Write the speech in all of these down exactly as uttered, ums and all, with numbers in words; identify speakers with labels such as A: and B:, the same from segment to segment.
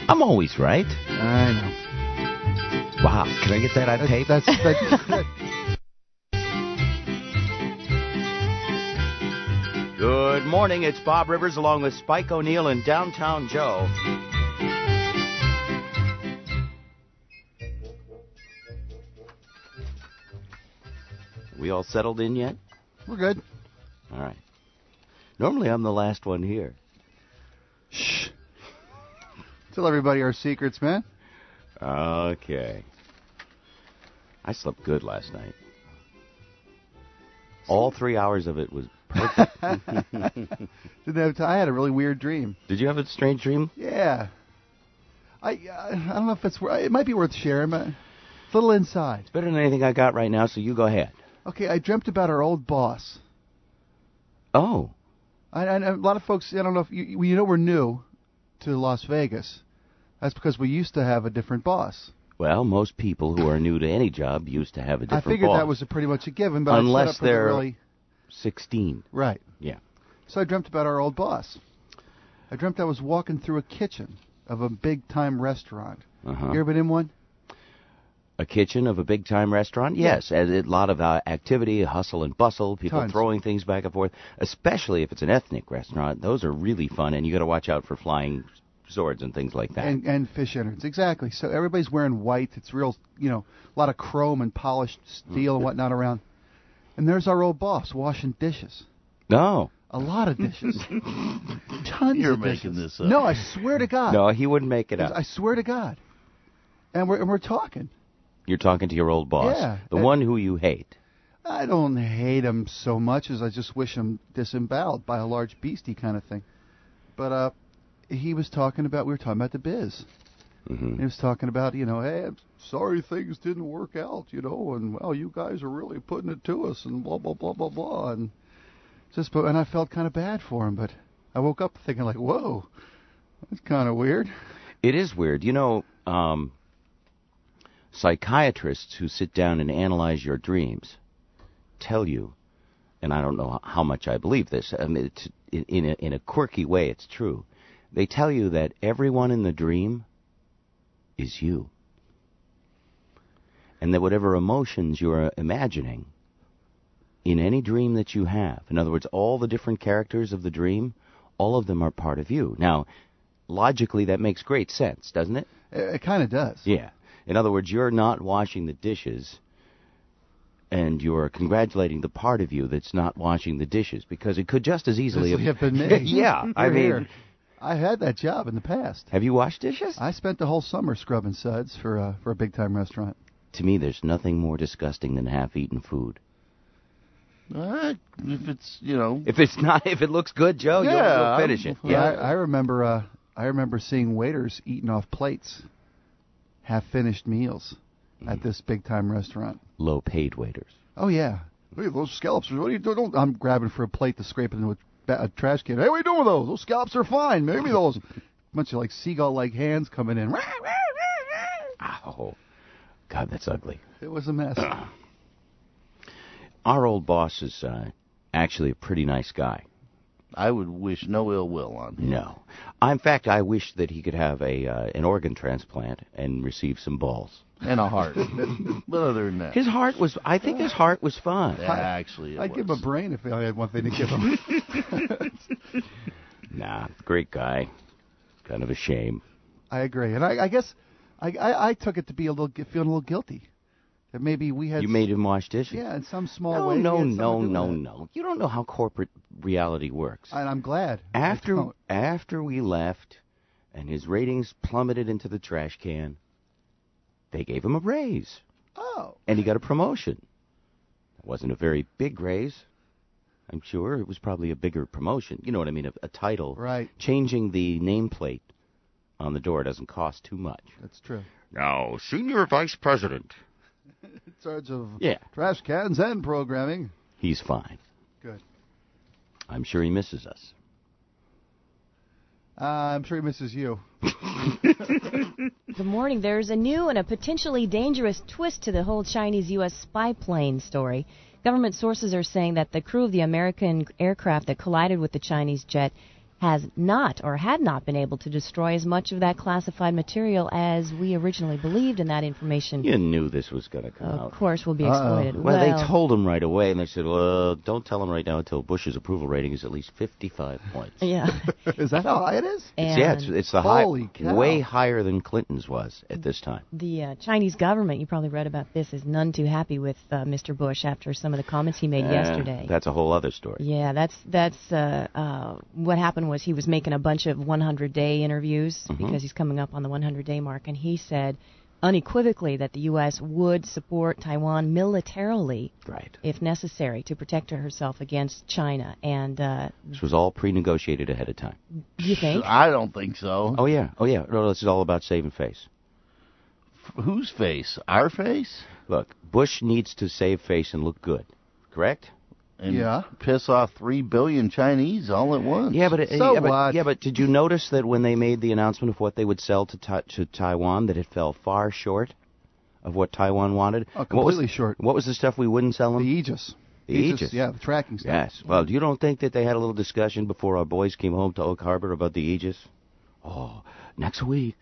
A: I'm always right.
B: I know.
A: Wow. Can I get that on tape?
B: That's, that's, that,
A: Good morning. It's Bob Rivers along with Spike O'Neill and Downtown Joe. We all settled in yet?
B: we're good.
A: All right. Normally I'm the last one here.
B: Shh. Tell everybody our secrets, man.
A: Okay. I slept good last night. All three hours of it was perfect.
B: Didn't have t- I had a really weird dream.
A: Did you have a strange dream?
B: Yeah. I I don't know if it's wor- it might be worth sharing, but it's a little inside.
A: It's better than anything I got right now, so you go ahead.
B: Okay, I dreamt about our old boss.
A: Oh.
B: I, I, a lot of folks, I don't know if you, you know we're new to Las Vegas. That's because we used to have a different boss.
A: Well, most people who are new to any job used to have a different
B: I figured
A: boss.
B: that was a pretty much a given, but
A: Unless
B: I set up for
A: they're
B: the really
A: sixteen.
B: right.
A: Yeah.
B: So I dreamt about our old boss. I dreamt I was walking through a kitchen of a big-time restaurant.
A: Uh-huh.
B: You ever been in one?
A: A kitchen of a big-time restaurant? Yes. A a lot of uh, activity, hustle and bustle, people
B: Tons.
A: throwing things back and forth, especially if it's an ethnic restaurant. Those are really fun, and you got to watch out for flying swords and things like that.
B: And, and fish innards, exactly. So everybody's wearing white. It's real, you know, a lot of chrome and polished steel and whatnot around. And there's our old boss washing dishes.
A: No.
B: A lot of dishes. Tons
C: You're
B: of
C: making
B: dishes.
C: this up.
B: No, I swear to God.
A: No, he wouldn't make it up.
B: I swear to God. And we're, and we're talking.
A: You're talking to your old boss.
B: Yeah.
A: The
B: Uh,
A: one who you hate.
B: I don't hate him so much as I just wish him disemboweled by a large beastie kind of thing. But uh, he was talking about, we were talking about the biz.
A: Mm-hmm.
B: He was talking about, you know, hey, I'm sorry things didn't work out, you know, and, well, you guys are really putting it to us, and blah, blah, blah, blah, blah. And just, and I felt kind of bad for him, but I woke up thinking, like, whoa, that's kind of weird.
A: It is weird. You know, um, psychiatrists who sit down and analyze your dreams tell you, and I don't know how much I believe this, I mean, it's, in, in, a, in a quirky way it's true, they tell you that everyone in the dream is you. And that whatever emotions you're imagining in any dream that you have, in other words, all the different characters of the dream, all of them are part of you. Now, logically, that makes great sense, doesn't it?
B: It, it kind of does.
A: Yeah. In other words, you're not washing the dishes, and you're congratulating the part of you that's not washing the dishes, because it could just as easily
B: Easily have been me.
A: Yeah, I
B: You're
A: mean,
B: here. I had that job in the past.
A: have you washed dishes?
B: I spent the whole summer scrubbing suds for uh, for a big time restaurant.
A: To me, there's nothing more disgusting than half-eaten food.
C: Uh, if it's, you know.
A: If it's not, if it looks good, Joe, you'll,
C: Yeah,
A: you'll finish it.
B: Yeah,
A: Yeah.
B: I, I remember. Uh, I remember seeing waiters eating off plates, half-finished meals, at this big-time restaurant.
A: Low-paid waiters.
B: Oh yeah. Hey, those scallops are. What are you doing? Don't- I'm grabbing for a plate to scrape into a, ba- a trash can. Hey, what are you doing with those? Those scallops are fine. Maybe those bunch of like seagull-like hands coming in.
A: Oh, God, that's ugly.
B: It was a mess.
A: Our old boss is uh, actually a pretty nice guy.
C: I would wish no ill will on him.
A: No. I, in fact, I wish that he could have a uh, an organ transplant and receive some balls.
C: And a heart. But other than that.
A: His heart was, I think his heart was fine.
C: Yeah, actually, it
B: I'd give him
C: was.
B: a brain if I had one thing to give him.
A: Nah, great guy. Kind of a shame.
B: I agree, and I, I guess I, I, I took it to be a little feeling a little guilty that maybe we had
A: You made him wash dishes?
B: yeah in some small
A: No,
B: way. we
A: no,
B: had
A: no,
B: something to do
A: no,
B: with it.
A: no. You don't know how corporate reality works.
B: And I'm glad. I
A: After
B: don't.
A: after we left and his ratings plummeted into the trash can, they gave him a raise.
B: Oh.
A: And he got a promotion. It wasn't a very big raise. I'm sure it was probably a bigger promotion. You know what I mean? A, a title.
B: Right.
A: Changing the nameplate on the door doesn't cost too much.
B: That's true.
A: Now, Senior Vice President.
B: In charge of
A: Yeah.
B: trash cans and programming.
A: He's fine.
B: Good.
A: I'm sure he misses us.
B: Uh, I'm sure he misses you.
D: Good morning. There's a new and a potentially dangerous twist to the whole Chinese U S spy plane story. Government sources are saying that the crew of the American aircraft that collided with the Chinese jet has not or had not been able to destroy as much of that classified material as we originally believed, and that information,
A: You knew this was going to come
D: of
A: out.
D: course, will be
B: Uh-oh.
D: exploited.
A: Well, they told him right away, and they said, well, don't tell him right now until Bush's approval rating is at least fifty-five points.
D: Yeah.
B: Is that how high it is?
D: And
A: yeah, it's, it's the high,
B: Holy cow.
A: way higher than Clinton's was at this time.
D: the uh, Chinese government, you probably read about this, is none too happy with uh, Mister Bush after some of the comments he made
A: Uh,
D: yesterday.
A: That's a whole other story.
D: Yeah, that's that's uh, uh, what happened was he was making a bunch of hundred day interviews
A: Mhm.
D: because he's coming up on the hundred day mark, and he said unequivocally that the U S would support Taiwan militarily
A: Right.
D: if necessary to protect herself against China. And uh,
A: This was all pre-negotiated ahead of time.
D: you think?
C: I don't think so.
A: Oh, yeah. Oh, yeah. No, this is all about saving face.
C: F- Whose face? Our face?
A: Look, Bush needs to save face and look good, correct?
C: And
B: Yeah.
C: piss off three billion Chinese all at once.
A: Yeah, but it,
B: So
A: yeah, but,
B: what?
A: yeah, but did you notice that when they made the announcement of what they would sell to ta- to Taiwan, that it fell far short of what Taiwan wanted?
B: Oh,
A: And what was-
B: completely short.
A: What was the stuff we wouldn't sell them?
B: The Aegis.
A: The Aegis.
B: Yeah, the tracking stuff.
A: Yes. Well, you don't think that they had a little discussion before our boys came home to Oak Harbor about the Aegis? Oh, next week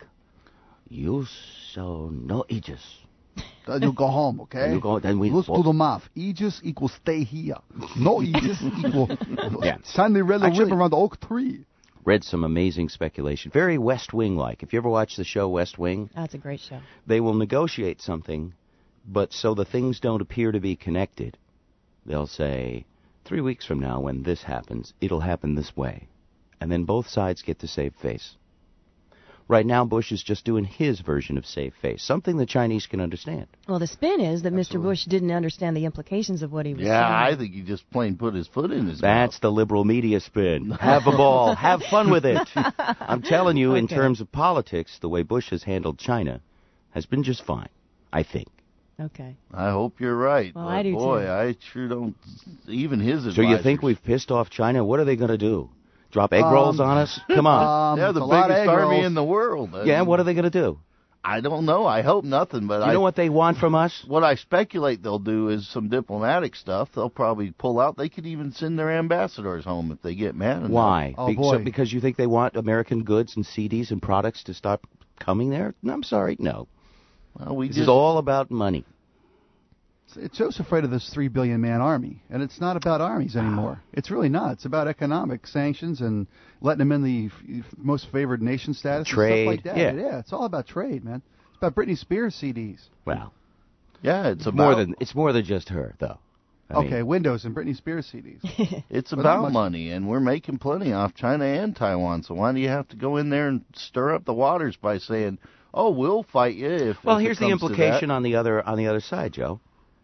A: you sell no Aegis.
B: Then you go home, okay?
A: Then you go- then we-
B: Let's do the math. Aegis equals stay here. No Aegis equal
A: Yeah.
B: shine the red
A: Actually-
B: ribbon around the oak tree.
A: Read some amazing speculation, very West Wing-like. If you ever watch the show West Wing,
D: That's a great show.
A: they will negotiate something, but so the things don't appear to be connected, they'll say, three weeks from now when this happens, it'll happen this way. And then both sides get to save face. Right now, Bush is just doing his version of save face, something the Chinese can understand.
D: Well, the spin is that Mister Bush didn't understand the implications of what he was
C: Yeah, I
D: saying.
C: think he just plain put his foot in his
A: That's
C: mouth.
A: the liberal media spin. Have a ball. Have fun with it. I'm telling you, in
D: Okay.
A: terms of politics, the way Bush has handled China has been just fine, I think.
D: Okay.
C: I hope you're right.
D: Well,
C: but
D: I do
C: boy,
D: too.
C: I sure don't. Even his advisors.
A: So you think we've pissed off China? What are they going to do? Drop egg rolls
B: Um,
A: on us? Come on.
B: Um,
C: They're
B: it's
C: the
B: a lot of
C: biggest
B: egg
C: army
B: rolls.
C: in the world. I
A: yeah,
C: mean,
A: what are they going to do?
C: I don't know. I hope nothing. But
A: You
C: I
A: know what they want from us?
C: What I speculate they'll do is some diplomatic stuff. They'll probably pull out. They could even send their ambassadors home if they get mad enough.
A: Why?
B: Oh,
A: Be-
B: boy.
A: so because you think they want American goods and C Ds and products to stop coming there? No, I'm sorry, no.
C: Well, we
A: This
C: just
A: is all about money.
B: It's Joe's afraid of this three billion man army, and it's not about armies anymore. It's really not. It's about economic sanctions and letting them in the f- most favored nation status
A: Trade,
B: and stuff like that.
A: yeah.
B: it's all about trade, man. It's about Britney Spears C Ds.
A: Well,
C: yeah. It's
A: it's
C: about
A: more than it's more than just her, though. I
B: okay,
A: mean,
B: Windows and Britney Spears C Ds.
C: It's
B: But not
C: about
B: much-
C: money, and we're making plenty off China and Taiwan. So why do you have to go in there and stir up the waters by saying, "Oh, we'll fight you"? If
A: well,
C: if it
A: here's the
C: comes to
A: implication
C: that?
A: on the other on the other side, Joe.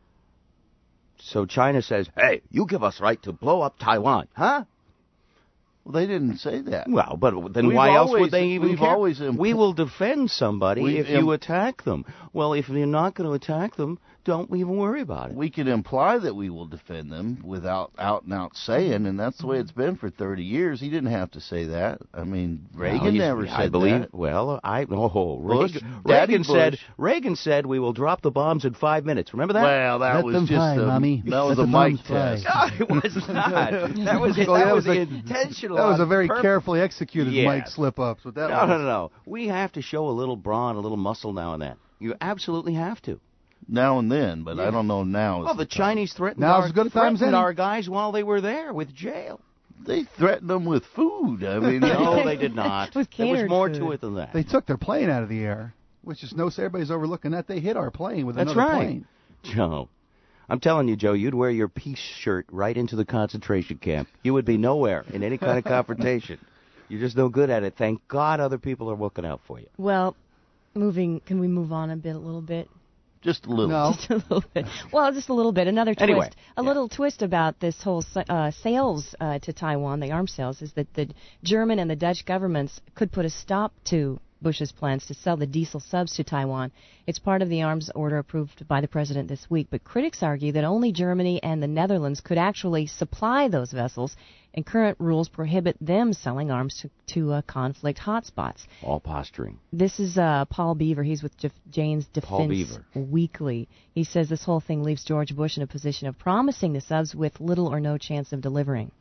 A: So China says, "Hey, you give us right to blow up Taiwan, huh?"
C: Well, they didn't say that.
A: Well, but then
C: We've
A: why else
C: always-
A: would they even
C: we've
A: care?
C: always impl-
A: we will defend somebody
C: We've
A: if you
C: im-
A: attack them. Well, if you're not going to attack them, don't even worry about it.
C: We could imply that we will defend them without out and out saying, and that's the way it's been for thirty years. He didn't have to say that. I mean, Reagan
A: Well, he's-
C: never said
A: I believe.
C: that.
A: Well, I oh
C: Bush,
A: Reagan,
C: Daddy
A: Reagan said
C: Bush.
A: Reagan said we will drop the bombs in five minutes. Remember that?
C: Well, that
B: Let
C: was
B: them
C: just
B: fly,
C: a,
B: Mommy.
C: that was
B: Let
C: a
B: the
C: mic
B: bombs fly.
C: test.
A: No, it was not. That was
B: Oh,
A: that,
B: that
A: was
B: was a-
A: intentional.
B: That was a
A: on
B: very
A: purpose.
B: carefully executed
A: Yes.
B: mic slip up. So that
A: No,
B: was.
A: no, no, no. We have to show a little brawn, a little muscle now and then. You absolutely have to.
C: Now and then, but
A: Yeah.
C: I don't know now. is
A: Well, the
C: the time.
A: Chinese threatened,
B: Now's
A: our,
B: as good a time as
A: threatened
B: any.
A: our guys while they were there with jail.
C: They threatened them with food. I mean,
A: No, they did not.
D: With
A: There was
D: catered
A: more
D: food.
A: to it than that.
B: They took their plane out of the air, which is no. Everybody's overlooking that. They hit our plane with
A: That's
B: another
A: right.
B: plane.
A: Joe, I'm telling you, Joe, you'd wear your peace shirt right into the concentration camp. You would be nowhere in any kind of confrontation. You're just no good at it. Thank God other people are looking out for you.
D: Well, moving. Can we move on a bit, a little bit?
C: just a little.
B: No.
D: Just a little bit. Well, just a little bit. Another twist.
A: Anyway,
D: a
A: yeah.
D: little twist about this whole uh, sales uh, to Taiwan, the arms sales, is that the German and the Dutch governments could put a stop to Bush's plans to sell the diesel subs to Taiwan. It's part of the arms order approved by the president this week. But critics argue that only Germany and the Netherlands could actually supply those vessels, and current rules prohibit them selling arms to, to uh, conflict hotspots.
A: All posturing.
D: This is uh, Paul Beaver. He's with Jef- Jane's
A: Paul
D: Defense
A: Beaver.
D: Weekly. He says this whole thing leaves George Bush in a position of promising the subs with little or no chance of delivering.
E: The Americans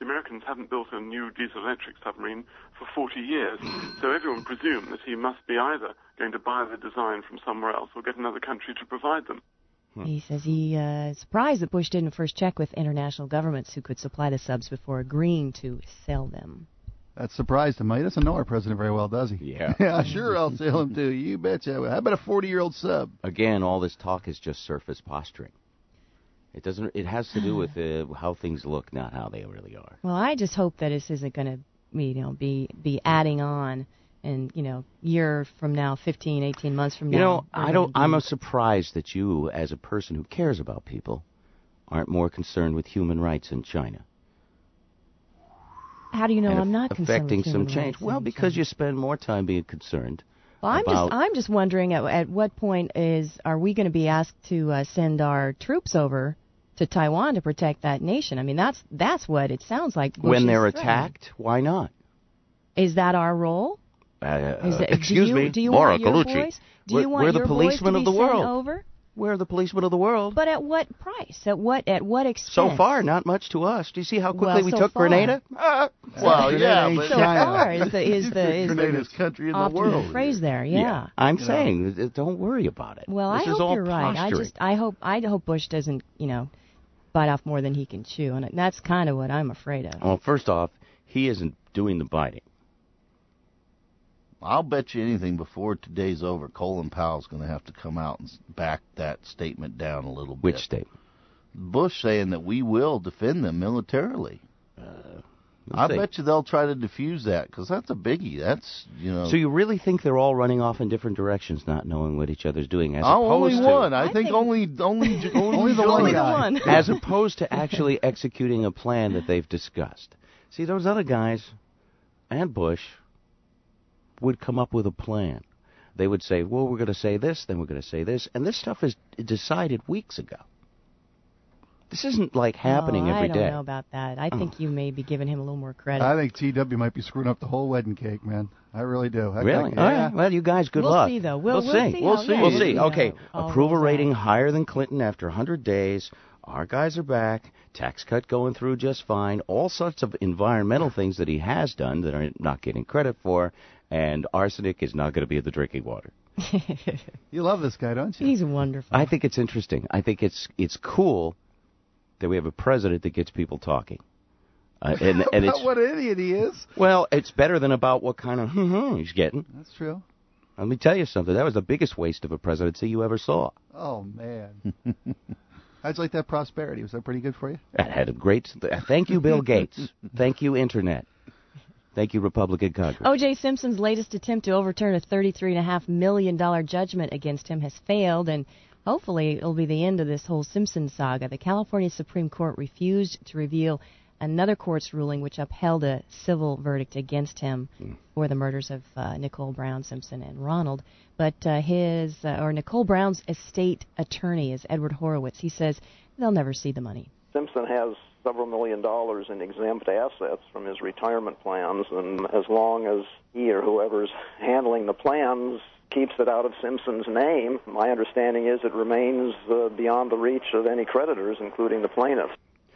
E: haven't built a new diesel-electric submarine for forty years. So everyone presumed that he must be either going to buy the design from somewhere else or get another country to provide them.
D: He says he uh, is surprised that Bush didn't first check with international governments who could supply the subs before agreeing to sell them.
B: That surprised him. He doesn't know our president very well, does he?
A: Yeah.
B: Yeah, sure, I'll sell him to you. You betcha. How about a forty-year-old sub?
A: Again, all this talk is just surface posturing. It doesn't. It has to do with uh, how things look, not how they really are.
D: Well, I just hope that this isn't going to, you know, be be adding on, and you know, year from now, fifteen, eighteen months from now.
A: You know, I don't.
D: Be...
A: I'm a surprised that you, as a person who cares about people, aren't more concerned with human rights in China.
D: How do you know
A: and
D: I'm not
A: affecting
D: concerned with
A: some
D: human
A: change?
D: rights
A: Well,
D: in
A: because
D: China?
A: you spend more time being concerned.
D: Well, I'm
A: about...
D: just I'm just wondering at, at what point is are we going to be asked to uh, send our troops over to Taiwan to protect that nation? I mean, that's that's what it sounds like. Bush
A: when they're
D: is threatening.
A: attacked, why not?
D: Is that our role?
A: Uh,
D: Is it,
A: excuse
D: do you,
A: me,
D: do you
A: Laura
D: want your
A: Colucci.
D: boys? Do
A: we're,
D: you want
A: we're
D: your
A: the policemen
D: boys to
A: of the
D: be sent
A: world.
D: over?
A: We're the policemen of the world.
D: But at what price? At what at what expense?
A: So far, not much to us. Do you see how quickly
D: Well,
A: we
D: so
A: took
D: far.
A: Grenada? Uh,
C: Well,
B: Grenada
C: yeah,
B: ain't
C: but
D: So
B: China.
D: far is the is the is the
C: Grenada's country in the
D: often
C: world.
D: phrase there. Yeah.
A: I'm
B: You
A: saying, uh, don't worry about it.
D: Well,
A: this
D: I
A: is
D: hope
A: all
D: you're right. I
A: posturing.
D: just I hope I hope Bush doesn't you know bite off more than he can chew, and that's kind of what I'm afraid of.
A: Well, first off, he isn't doing the biting.
C: I'll bet you anything before today's over, Colin Powell's going to have to come out and back that statement down a little bit.
A: Which statement?
C: Bush saying that we will defend them militarily.
A: Uh,
C: I
A: see.
C: bet you they'll try to defuse that, because that's a biggie. That's, you know...
A: So you really think they're all running off in different directions, not knowing what each other's doing, as
C: oh,
A: opposed
C: only
A: to...
C: one. I,
D: I
C: think,
D: think-
C: only only only,
B: Only the one
D: Only the
B: guy.
D: one.
A: as opposed to actually executing a plan that they've discussed. See, those other guys and Bush would come up with a plan. They would say, well, we're going to say this, then we're going to say this, and this stuff is decided weeks ago. This isn't like happening
D: oh,
A: every day.
D: I don't know about that. I think you may be giving him a little more credit.
B: I think T W might be screwing up the whole wedding cake, man. I really do. I
A: Really?
B: think-
A: All
B: yeah.
A: right. Well, you guys, good
D: we'll
A: luck.
D: see, though. We'll,
A: we'll,
D: we'll
A: see.
D: see.
C: We'll
D: how-
C: see.
D: yeah,
A: We'll
C: Yeah,
A: see.
D: how
A: Okay.
D: it all
A: Approval
D: rolls
A: rating
D: out.
A: higher than Clinton after one hundred days. Our guys are back. Tax cut going through just fine. All sorts of environmental things that he has done that are not getting credit for. And arsenic is not going to be in the drinking water.
B: You love this guy, don't you?
D: He's wonderful.
A: I think it's interesting. I think it's it's cool that we have a president that gets people talking. Uh, and and
B: About
A: it's
B: what an idiot he is.
A: well, it's better than about what kind of he's getting.
B: That's true.
A: Let me tell you something. That was the biggest waste of a presidency you ever saw.
B: Oh, man. How'd you like that prosperity? Was that pretty good for you?
A: That had a great. Thank you, Bill Gates. Thank you, Internet. Thank you, Republican Congress.
D: O J. Simpson's latest attempt to overturn a thirty-three point five million dollars judgment against him has failed, and hopefully it'll be the end of this whole Simpson saga. The California Supreme Court refused to reveal another court's ruling which upheld a civil verdict against him mm. for the murders of uh, Nicole Brown Simpson and Ronald. But uh, his, uh, or Nicole Brown's estate attorney is Edward Horowitz. He says they'll never see the money.
F: Simpson has several million dollars in exempt assets from his retirement plans, and as long as he or whoever's handling the plans keeps it out of Simpson's name, my understanding is it remains uh, beyond the reach of any creditors, including the plaintiff.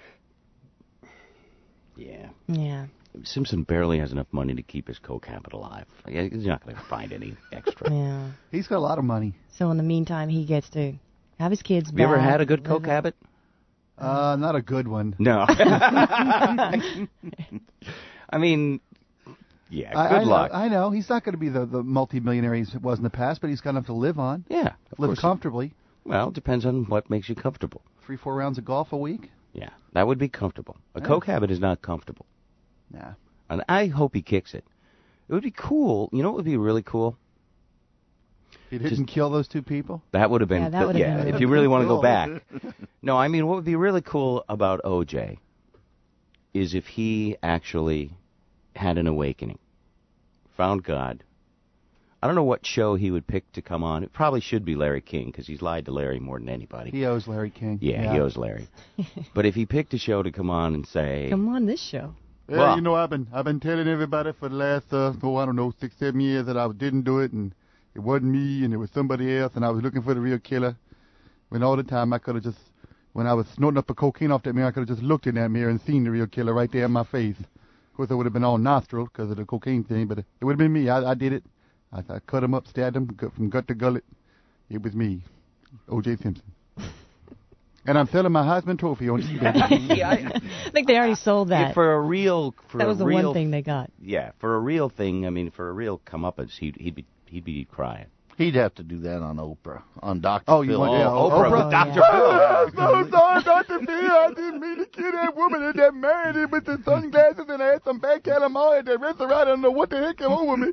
A: Yeah.
D: Yeah.
A: Simpson barely has enough money to keep his co-capital alive. He's not going to find any extra.
D: Yeah.
B: He's got a lot of money.
D: So in the meantime, he gets to have his kids
A: Have
D: back.
A: you ever had a good
D: live
A: coke habit?
B: Uh, not a good one.
A: No. I mean, yeah,
B: I,
A: good
B: I
A: luck.
B: Know, I know. He's not going to be the, the multi-millionaire he was in the past, but he's got enough to live on.
A: Yeah. Of
B: Live
A: course.
B: comfortably.
A: Well, it depends on what makes you comfortable.
B: Three, four rounds of golf a week?
A: Yeah, that would be comfortable. A
B: Yeah.
A: coke habit is not comfortable.
B: Nah.
A: And I hope he kicks it. It would be cool. You know what would be really cool?
B: He didn't
A: Just-
B: kill those two people?
A: That would have been,
D: Yeah, that would have
A: yeah,
D: been
A: if
D: really
A: you really want to go
B: cool.
A: back. No, I mean, what would be really cool about O J is if he actually had an awakening, found God. I don't know what show he would pick to come on. It probably should be Larry King, because he's lied to Larry more than anybody.
B: He owes Larry King.
A: Yeah, he owes Larry. But if he picked a show to come on and say,
D: Come on this show.
B: Yeah,
A: Well-
B: you know, I've been I've been telling everybody for the last, uh, oh, I don't know, six, seven years that I didn't do it, and it wasn't me, and it was somebody else, and I was looking for the real killer. When all the time I could have just, when I was snorting up the cocaine off that mirror, I could have just looked in that mirror and seen the real killer right there in my face. course, it would have been all nostril because of the cocaine thing, but it would have been me. I, I did it. I, I cut him up, stabbed him gut- from gut to gullet. It was me, O J. Simpson. And I'm selling my Heisman Trophy on eBay.
A: Yeah, I,
D: I think they already sold that.
A: for a real, for
D: that was
A: a
D: the
A: real,
D: one thing they got.
A: Yeah, for a real thing. I mean, for a real comeuppance, he'd he'd be he'd be crying.
C: He'd have to do that on Oprah, on Doctor
B: Oh, you
C: Phil.
B: want- yeah,
A: Oprah,
B: Oprah?
A: with
D: Oh,
A: Doctor
D: yeah.
A: Phil.
B: I'm so sorry, Doctor Phil. I didn't mean to kill that woman and that married with the sunglasses and I had some bad calamari at the restaurant. I don't know what the heck came over me.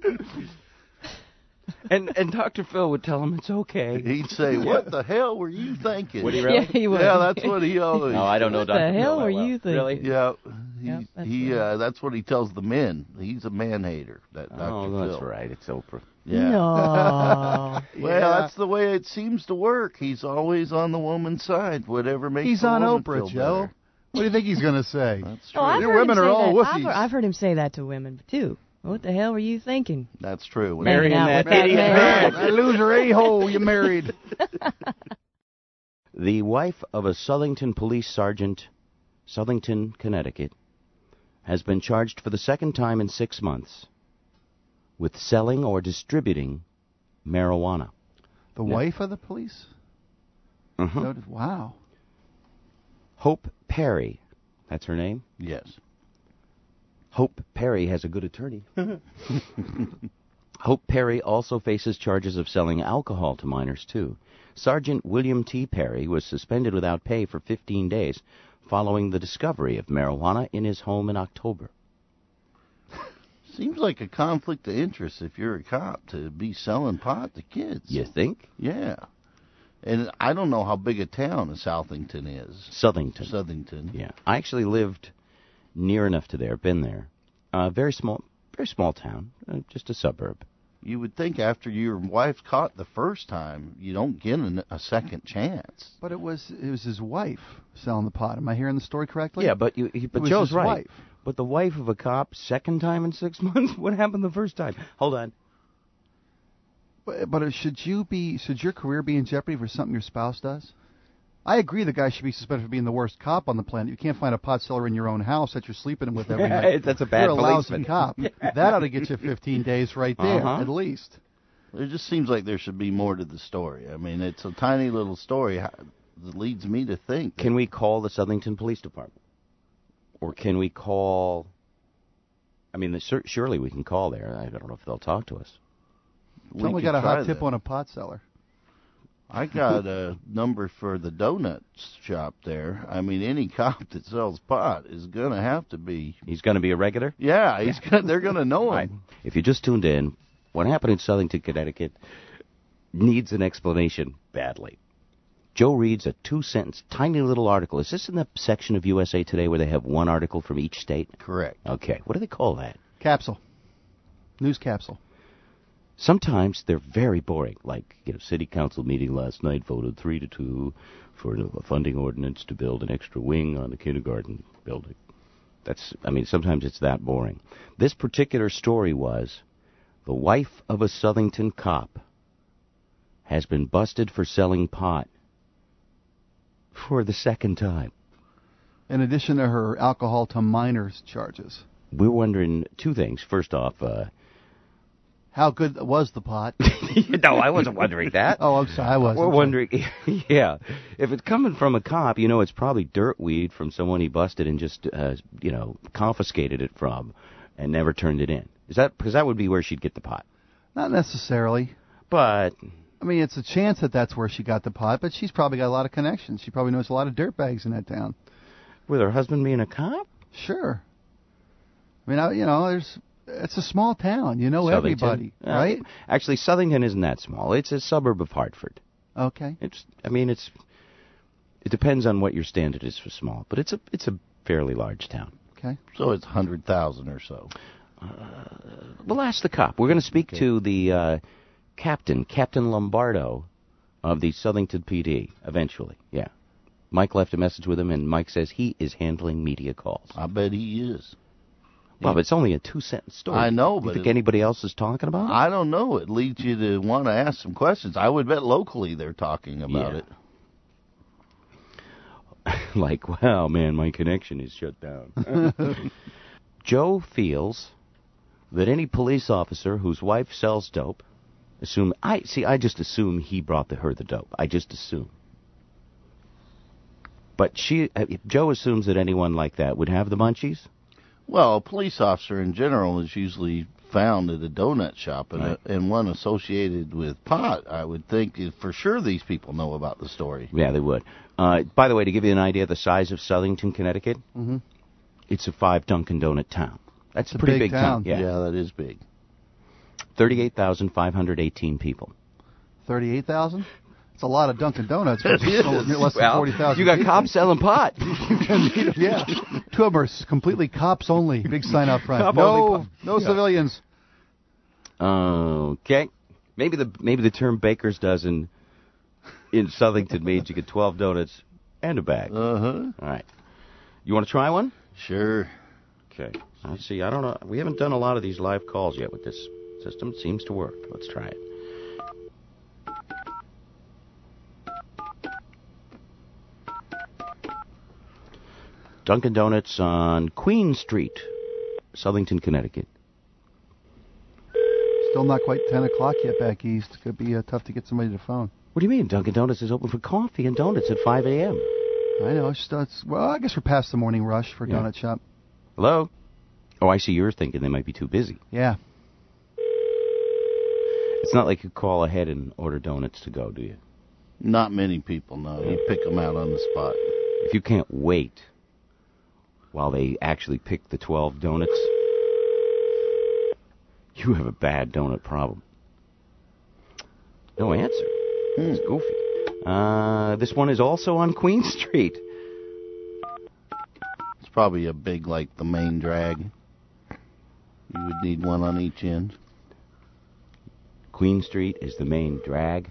A: And and Doctor Phil would tell him it's okay.
C: He'd say, "What the hell were you thinking?"
A: Would he
D: Yeah,
A: really?
D: he would.
C: Yeah, that's what he always.
A: No, I don't know
D: What
A: Doctor
D: the
A: Phil
D: hell
A: that
D: were
A: well.
D: you thinking?
A: Really?
C: Yeah, he
D: Yep, that's
C: he
D: right.
C: uh, that's what he tells the men. He's a man hater. That Doctor
A: Oh, that's
C: Phil.
A: right. It's Oprah.
C: Yeah.
D: No.
C: Well,
B: Yeah.
C: that's the way it seems to work. He's always on the woman's side, whatever makes
B: He's
C: the
B: on
C: woman
B: Oprah,
C: feel
B: Joe.
C: better.
B: What do you think he's going to say?
C: That's true.
D: Oh, I've
B: You
D: heard
B: women
D: him
B: are
D: say
B: all
D: that. I've,
B: wussies.
D: heard- I've heard him say that to women too. What the hell were you thinking?
C: That's true. When
A: Marrying
D: Hanging out
A: that
D: with that
A: idiot
D: man.
A: man.
B: That loser a-hole you married.
A: The wife of a Southington police sergeant, Southington, Connecticut, has been charged for the second time in six months with selling or distributing marijuana.
B: The
A: Yeah.
B: wife of the police?
A: Uh-huh.
B: Notice- Wow.
A: Hope Perry, that's her name.
C: Yes.
A: Hope Perry has a good attorney. Hope Perry also faces charges of selling alcohol to minors, too. Sergeant William T. Perry was suspended without pay for fifteen days following the discovery of marijuana in his home in October.
C: Seems like a conflict of interest if you're a cop to be selling pot to kids.
A: You think?
C: Yeah. And I don't know how big a town Southington is.
A: Southington.
C: Southington.
A: Yeah. I actually lived near enough to there, been there. Uh, very small, very small town, uh, just a suburb.
C: You would think after your wife's caught the first time, you don't get an, a second chance.
B: But it was it was his wife selling the pot. Am I hearing the story correctly?
A: Yeah, but you, he- but
B: It was
A: Joe's
B: his
A: right.
B: wife.
A: But the wife of a cop, second time in six months? What happened the first time? Hold on.
B: But, but should you be? Should your career be in jeopardy for something your spouse does? I agree the guy should be suspended for being the worst cop on the planet. You can't find a pot seller in your own house that you're sleeping with every night.
A: That's a bad
B: You're a lousy
A: policeman.
B: cop. That ought to get you fifteen days right there,
A: Uh-huh.
B: at least.
C: It just seems like there should be more to the story. I mean, it's a tiny little story how- that leads me to think.
A: Can we call the Southington Police Department? Or can we call... I mean, the, sur- surely we can call there. I don't know if they'll talk to us.
C: we
B: Tell him we
C: could
B: got a
C: try
B: hot tip
C: that.
B: on a pot seller.
C: I got a number for the donut shop there. I mean, any cop that sells pot is going to have to be.
A: He's going to be a regular?
C: Yeah, he's gonna, they're going to know him.
A: Right. If you just tuned in, what happened in Southington, Connecticut needs an explanation badly. Joe reads a two-sentence, tiny little article. Is this in the section of U S A Today where they have one article from each state?
C: Correct.
A: Okay. What do they call that?
B: Capsule. News capsule.
A: Sometimes they're very boring, like, you know, city council meeting last night voted three to two for a funding ordinance to build an extra wing on the kindergarten building. That's, I mean, sometimes it's that boring. This particular story was the wife of a Southington cop has been busted for selling pot for the second time.
B: In addition to her alcohol to minors charges.
A: We're wondering two things. First off, uh,
B: How good was the pot?
A: no, I wasn't wondering that.
B: Oh, I'm sorry, I was.
A: We're wondering, yeah, if it's coming from a cop, you know, it's probably dirt weed from someone he busted and just, uh, you know, confiscated it from and never turned it in. Is that because that would be where she'd get the pot?
B: Not necessarily.
A: But
B: I mean, it's a chance that that's where she got the pot, but she's probably got a lot of connections. She probably knows a lot of dirtbags in that town.
A: with her husband being a cop,
B: Sure. I mean, I, you know, there's it's a small town. You know
A: Southington.
B: everybody,
A: Uh,
B: right?
A: Actually, Southington isn't that small. It's a suburb of Hartford.
B: Okay.
A: It's, I mean, it's, it depends on what your standard is for small, but it's a, it's a fairly large town.
B: Okay.
C: So it's one hundred thousand or so.
A: We'll ask the cop. We're going to speak
C: Okay.
A: to the uh, captain, Captain Lombardo, of the Southington P D eventually. Yeah. Mike left a message with him, and Mike says he is handling media calls.
C: I bet he is.
A: Well, but it's only a two-sentence story.
C: I know,
A: You
C: but
A: think
C: it-
A: anybody else is talking about it?
C: I don't know. It leads you to want to ask some questions. I would bet locally they're talking about
A: Yeah.
C: it.
A: Like, wow, man, my connection is shut down. Joe feels that any police officer whose wife sells dope, assume I see. I just assume he brought the, her the dope. I just assume. But she, uh, Joe assumes that anyone like that would have the munchies.
C: Well, a police officer in general is usually found at a donut shop, and,
A: Right.
C: a, and one associated with pot. I would think for sure these people know about the story.
A: Yeah, they would. Uh, by the way, to give you an idea of the size of Southington, Connecticut,
B: Mm-hmm.
A: it's a five Dunkin' Donut town. That's
B: It's
A: a
B: a
A: pretty
B: big
A: big town.
B: town.
A: Yeah,
C: Yeah, that is big.
A: thirty-eight thousand five hundred eighteen people.
B: Thirty-eight thousand. It's a lot of Dunkin' Donuts. For
C: It is.
B: so- less than forty thousand.
A: you got cops selling pot.
B: Yeah, two of them are s- completely cops only. Big sign out front.
A: Cop
B: no,
A: only.
B: no
A: Yeah.
B: civilians.
A: Okay, maybe the maybe the term Baker's dozen in Southington means you get twelve donuts and a bag.
C: Uh huh.
A: All right, you want to try one?
C: Sure.
A: Okay. I see. I don't know. We haven't done a lot of these live calls yet with this system. It seems to work. Let's try it. Dunkin' Donuts on Queen Street, Southington, Connecticut.
B: Still not quite ten o'clock yet back east. Could be uh, tough to get somebody to phone.
A: What do you mean? Dunkin' Donuts is open for coffee and donuts at five a.m.
B: I know. It's, it's, well, I guess we're past the morning rush for
A: Yeah.
B: donut shop.
A: Hello? Oh, I see. You're thinking they might be too busy.
B: Yeah.
A: It's not like you call ahead and order donuts to go, do you?
C: Not many people know. You pick them out on the spot.
A: If you can't wait while they actually pick the twelve donuts, you have a bad donut problem. No answer. It's goofy. Uh, this one is also on Queen Street.
C: It's probably a big, like the main drag. You would need one on each end.
A: Queen Street is the main drag.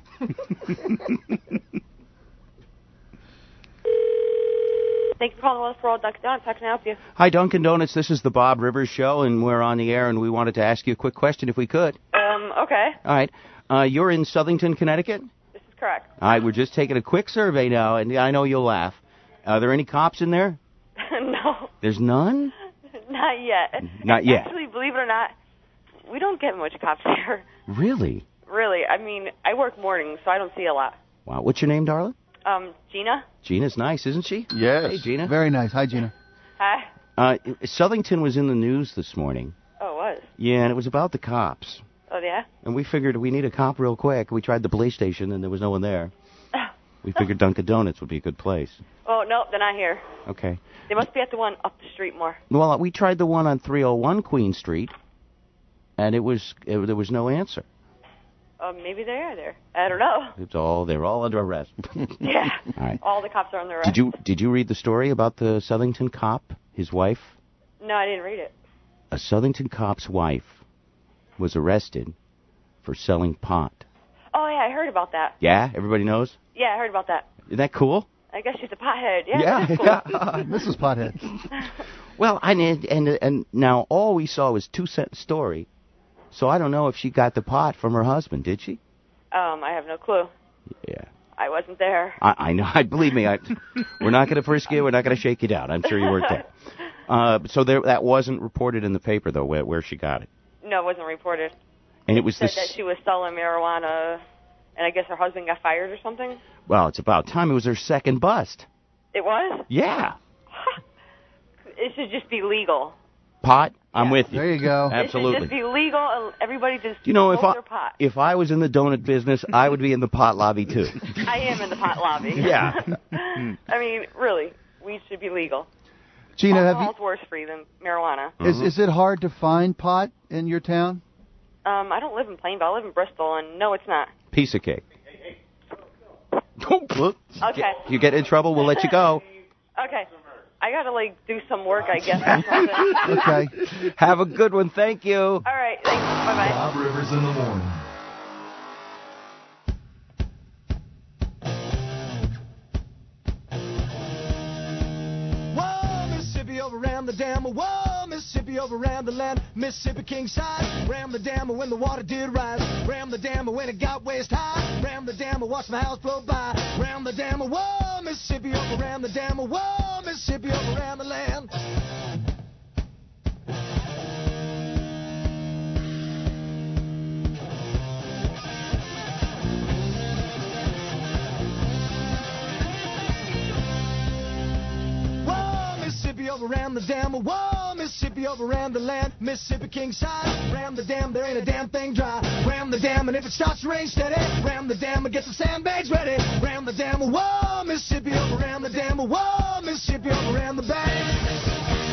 G: Thank you for calling Wells Fargo Dunkin' Donuts. How can I help you?
A: Hi, Dunkin' Donuts. This is the Bob Rivers Show, and we're on the air, and we wanted to ask you a quick question if we could.
G: Um, okay.
A: All right. Uh, you're in Southington, Connecticut?
G: This is correct.
A: All right, we're just taking a quick survey now, and I know you'll laugh. Are there any cops in there?
G: No,
A: There's none?
G: not yet.
A: Not yet.
G: Actually, believe it or not, we don't get much cops here.
A: Really?
G: Really. I mean, I work mornings, so I don't see a lot.
A: Wow. What's your name, darling?
G: Um, Gina?
A: Gina's nice, isn't she?
C: Yes.
A: Hey, Gina.
B: Very nice. Hi, Gina.
G: Hi.
A: Uh, Southington was in the news this morning.
G: Oh, it was?
A: Yeah, and it was about the cops.
G: Oh, yeah?
A: And we figured we need a cop real quick. We tried the police station, and there was no one there. We figured Dunkin' Donuts would be a good place.
G: Oh, no, they're not here.
A: Okay.
G: They must be at the one up the street more.
A: Well, we tried the one on three oh one Queen Street, and it was it, there was no answer.
G: Oh, maybe they are there. I don't know.
A: It's all they're all under arrest.
G: Yeah.
A: All right.
G: All the cops are on the arrest.
A: Did you did you read the story about the Southington cop, his wife?
G: No, I didn't read it.
A: A Southington cop's wife was arrested for selling pot.
G: Oh, yeah, I heard about that.
A: Yeah, everybody knows?
G: Yeah, I heard about that.
A: Isn't that cool?
G: I guess she's a pothead. Yeah,
A: Yeah,
G: that's cool.
A: yeah.
B: Missus Pothead.
A: Well, I and, and and now all we saw was two cent story, so I don't know if she got the pot from her husband. Did she?
G: Um, I have no clue.
A: Yeah.
G: I wasn't there.
A: I, I know. I believe me. I, we're not going to frisk you. We're not going to shake you down. I'm sure you weren't there. Uh, so there, that wasn't reported in the paper though, where, where she got it.
G: No, it wasn't reported.
A: And it was
G: Said
A: this.
G: that she was selling marijuana, and I guess her husband got fired or something.
A: Well, it's about time. It was her second bust.
G: It was?
A: Yeah.
G: It should just be legal.
A: Pot. I'm
G: Yeah.
A: with you.
B: There you go.
G: It should
A: Absolutely.
G: just be legal, and everybody just
A: You know, if
G: smoke
A: I
G: their pot.
A: if I was in the donut business, I would be in the pot lobby too.
G: I am in the pot lobby.
A: Yeah.
G: I mean, really, weed should be legal.
B: Gina, have
G: Alcohol's worse for you than marijuana.
B: you, is is it hard to find pot in your town?
G: Um, I don't live in Plainville. I live in Bristol, and no, it's not.
A: Piece of cake.
G: Okay.
A: If you get in trouble, we'll let you go.
G: Okay. I gotta like do some work, I guess. Or something.
B: Okay.
A: Have a good one. Thank you.
G: All right. Thanks. Bye bye.
H: Bob Rivers in the morning.
I: Whoa, Mississippi overran the dam. Whoa, Mississippi overran the land. Mississippi king size. Ram the dam when the water did rise. Ram the dam when it got waist high. Ram the dam watch my house blow by. Ram the dam. Whoa, Mississippi overran the dam. Whoa, Mississippi overran the land. overran the dam. Whoa, Mississippi overran the land. Mississippi king side. Ram the dam, there ain't a damn thing dry. Ram the dam, and if it starts to rain steady, ram the dam and get the sandbags ready. Ram the dam, whoa, Mississippi overran the dam. Whoa, Mississippi overran the bank.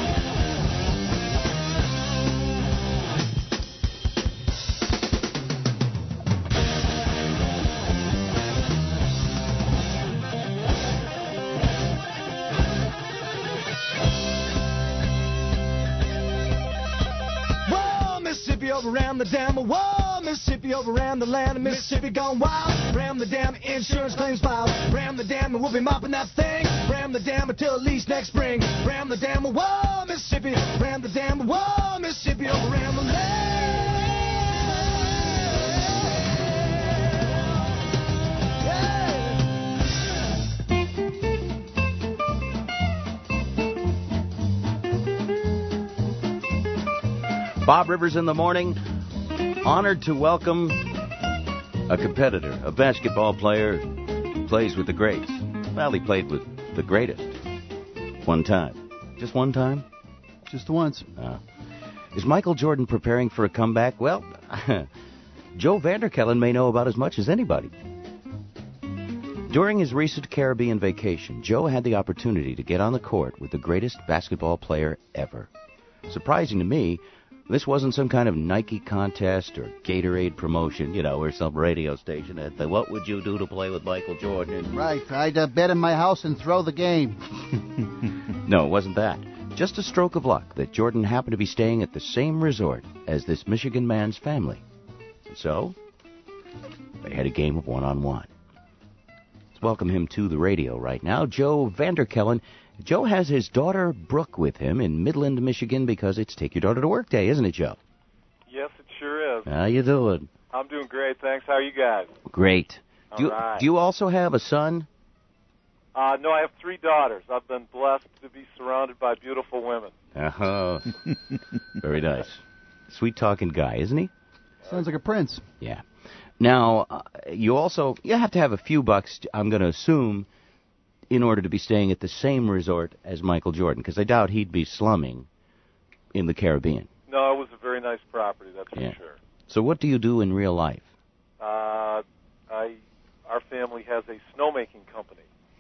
I: Mississippi overran the dam. Whoa, Mississippi overran the land. Mississippi gone wild. Ram the dam, insurance claims filed. Ram the dam, and we'll be mopping that thing. Ram the dam until at least next spring. Ram the dam. Whoa, Mississippi. Ram the dam. Whoa, Mississippi overran the land.
A: Bob Rivers in the morning. Honored to welcome a competitor, a basketball player who plays with the greats. Well, he played with the greatest. One time. Just one time?
B: Just once.
A: Uh, is Michael Jordan preparing for a comeback? Well, Joe Vanderkellen may know about as much as anybody. During his recent Caribbean vacation, Joe had the opportunity to get on the court with the greatest basketball player ever. Surprising to me, this wasn't some kind of Nike contest or Gatorade promotion, you know, or some radio station that the, what would you do to play with Michael Jordan?
H: Right, I'd uh, bet in my house and throw the game.
A: No, it wasn't that. Just a stroke of luck that Jordan happened to be staying at the same resort as this Michigan man's family. And so, they had a game of one-on-one. Let's welcome him to the radio right now, Joe Vanderkellen. Joe has his daughter, Brooke, with him in Midland, Michigan, because it's Take Your Daughter to Work Day, isn't it, Joe?
J: Yes, it sure is.
A: How you doing?
J: I'm doing great, thanks. How are you guys?
A: Great.
J: All
A: do, you,
J: right.
A: do you also have a son?
J: Uh, no, I have three daughters. I've been blessed to be surrounded by beautiful women.
A: Uh-huh. Very nice. Sweet-talking guy, isn't he?
B: Sounds like a prince.
A: Yeah. Now, uh, you also, you have to have a few bucks, I'm going to assume, in order to be staying at the same resort as Michael Jordan, because I doubt he'd be slumming in the Caribbean.
J: No, it was a very nice property, that's
A: Yeah.
J: for sure.
A: So what do you do in real life?
J: Uh, I, our family has a snowmaking company.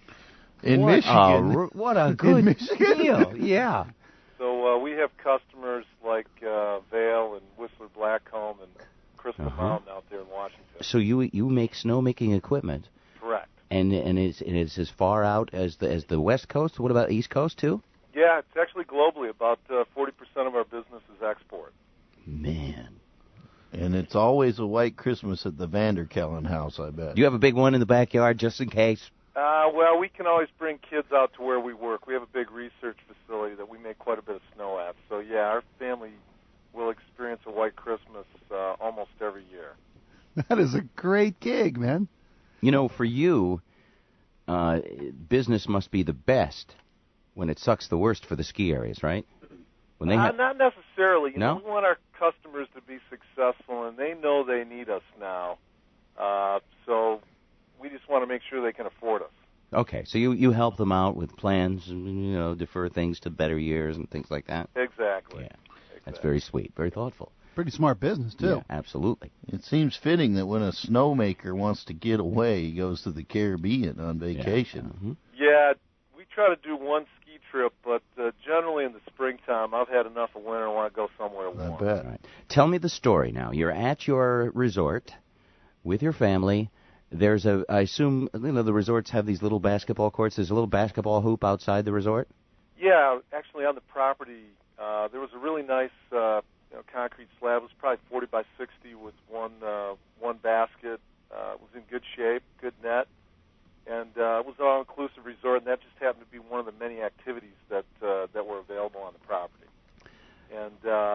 C: In
A: what
C: Michigan.
A: A, r- what a good
C: Michigan?
A: deal. Yeah.
J: So uh, we have customers like uh, Vail and Whistler Blackcomb and Crystal
A: Uh-huh.
J: Mountain out there in Washington.
A: So you you make snowmaking equipment,
J: Correct.
A: and and it's and it's as far out as the as the West Coast. What about East Coast too?
J: Yeah, it's actually globally. About uh, forty percent of our business is export.
A: Man,
C: And it's always a white Christmas at the Vanderkellen house, I bet.
A: do you have a big one in the backyard just in case?
J: Uh, well, we can always bring kids out to where we work. We have a big research facility that we make quite a bit of snow at. So, yeah, our family will experience a white Christmas uh, almost every year.
B: That is a great gig, man.
A: You know, for you, uh, business must be the best when it sucks the worst for the ski areas, right? When they
J: uh,
A: have,
J: not necessarily. You
A: No?
J: know, we want our customers to be successful, and they know they need us now. Uh, so we just want to make sure they can afford us.
A: okay, so you, you help them out with plans, and, you know, defer things to better years and things like that.
J: Exactly.
A: Yeah,
J: exactly.
A: that's very sweet, very thoughtful.
B: Pretty smart business, too.
A: Yeah, absolutely.
C: It seems fitting that when a snowmaker wants to get away, he goes to the Caribbean on vacation.
A: Mhm.
J: Yeah, we try to do one ski trip, but uh, generally in the springtime, I've had enough of winter and want to go somewhere
C: I
J: warm.
C: bet.
A: All right. Tell me the story now. You're at your resort with your family. There's a, I assume, you know, the resorts have these little basketball courts. There's a little basketball hoop outside the resort?
J: Yeah, actually on the property, uh, there was a really nice uh, you know, concrete slab. It was probably forty by sixty with one uh, one basket. Uh, it was in good shape, good net, and uh, it was an all-inclusive resort. And that just happened to be one of the many activities that uh, that were available on the property. And uh,